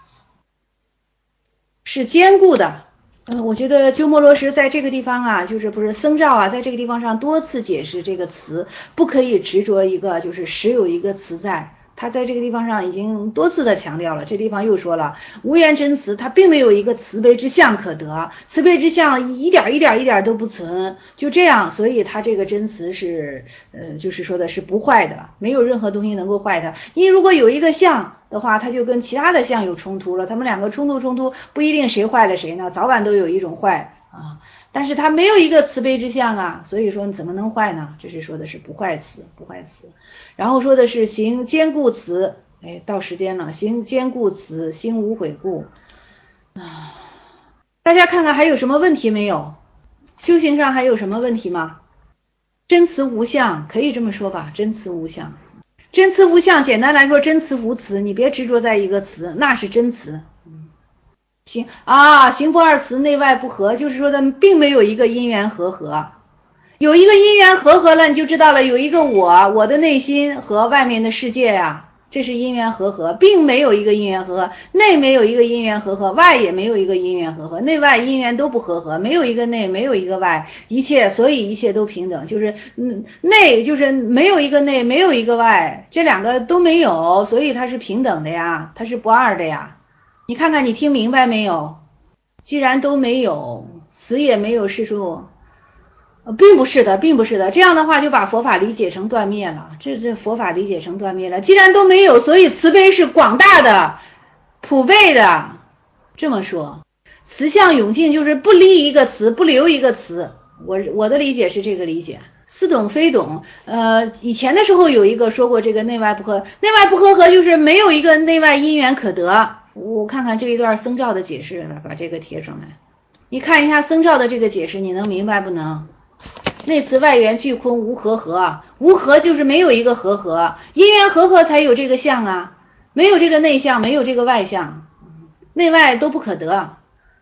是坚固的。嗯，我觉得鸠摩罗什在这个地方啊，就是不是僧肇啊，在这个地方上多次解释这个词，不可以执着一个，就是实有一个词在。他在这个地方上已经多次的强调了，这地方又说了，无缘真慈，它并没有一个慈悲之相可得，慈悲之相一点一点一点都不存，就这样，所以它这个真慈是，呃，就是说的是不坏的，没有任何东西能够坏它。因为如果有一个相的话，它就跟其他的相有冲突了，他们两个冲突冲突，不一定谁坏了谁呢，早晚都有一种坏啊。但是它没有一个慈悲之相啊，所以说你怎么能坏呢？这是说的是不坏慈，不坏慈。然后说的是行坚固慈，哎，到时间了，行坚固慈，心无悔故啊。大家看看还有什么问题没有？修行上还有什么问题吗？真慈无相，可以这么说吧，真慈无相。真慈无相，简单来说，真慈无慈，你别执着在一个词，那是真慈。行啊，行不二慈，内外不合，就是说的并没有一个因缘和合，有一个因缘和合了，你就知道了，有一个我，我的内心和外面的世界呀、啊，这是因缘和合，并没有一个因缘和合，内没有一个因缘和合，外也没有一个因缘和合，内外因缘都不和合，没有一个内，没有一个外，一切，所以一切都平等，就是嗯，内就是没有一个内，没有一个外，这两个都没有，所以它是平等的呀，它是不二的呀。你看看你听明白没有？既然都没有，慈也没有是说，呃，并不是的，并不是的。这样的话就把佛法理解成断灭了，这这佛法理解成断灭了。既然都没有，所以慈悲是广大的、普遍的。这么说，慈相永尽就是不离一个词，不留一个词。我我的理解是这个理解。似懂非懂，呃，以前的时候有一个说过这个内外不合，内外不合合就是没有一个内外因缘可得。我看看这一段僧肇的解释，把这个贴上来，你看一下僧肇的这个解释，你能明白不能？内慈外缘俱空无和合，无合就是没有一个和合，因缘和合才有这个相啊，没有这个内相，没有这个外相，内外都不可得。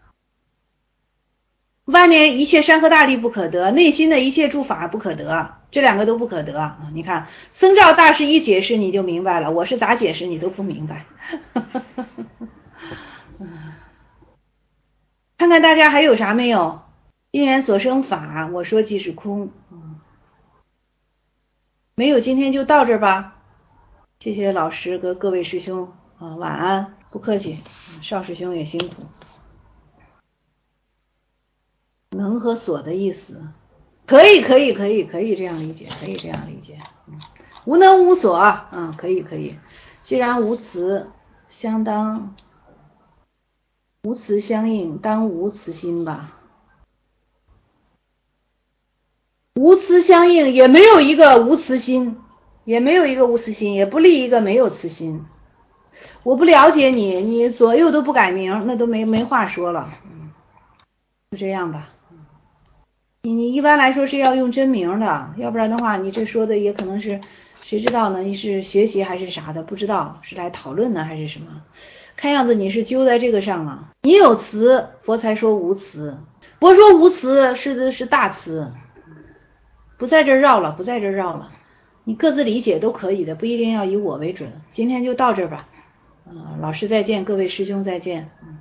外面一切山河大地不可得，内心的一切诸法不可得，这两个都不可得。你看僧肇大师一解释你就明白了，我是咋解释你都不明白。看看大家还有啥没有？因缘所生法，我说即是空。没有，今天就到这儿吧。谢谢老师和各位师兄啊，晚安，不客气。邵师兄也辛苦。能和所的意思，可以，可以，可以，可以这样理解，可以这样理解。嗯，无能无所，嗯，可以，可以。既然无慈，相当无慈相应，当无慈心吧。无慈相应，也没有一个无慈心，也没有一个无慈心，也不立一个没有慈心。我不了解你，你左右都不改名，那都没没话说了。嗯，就这样吧。你你一般来说是要用真名的，要不然的话，你这说的也可能是，谁知道呢？你是学习还是啥的？不知道是来讨论呢还是什么？看样子你是揪在这个上了。你有慈，佛才说无慈。佛说无慈是的是大慈，不在这绕了，不在这绕了。你各自理解都可以的，不一定要以我为准。今天就到这吧。嗯，老师再见，各位师兄再见。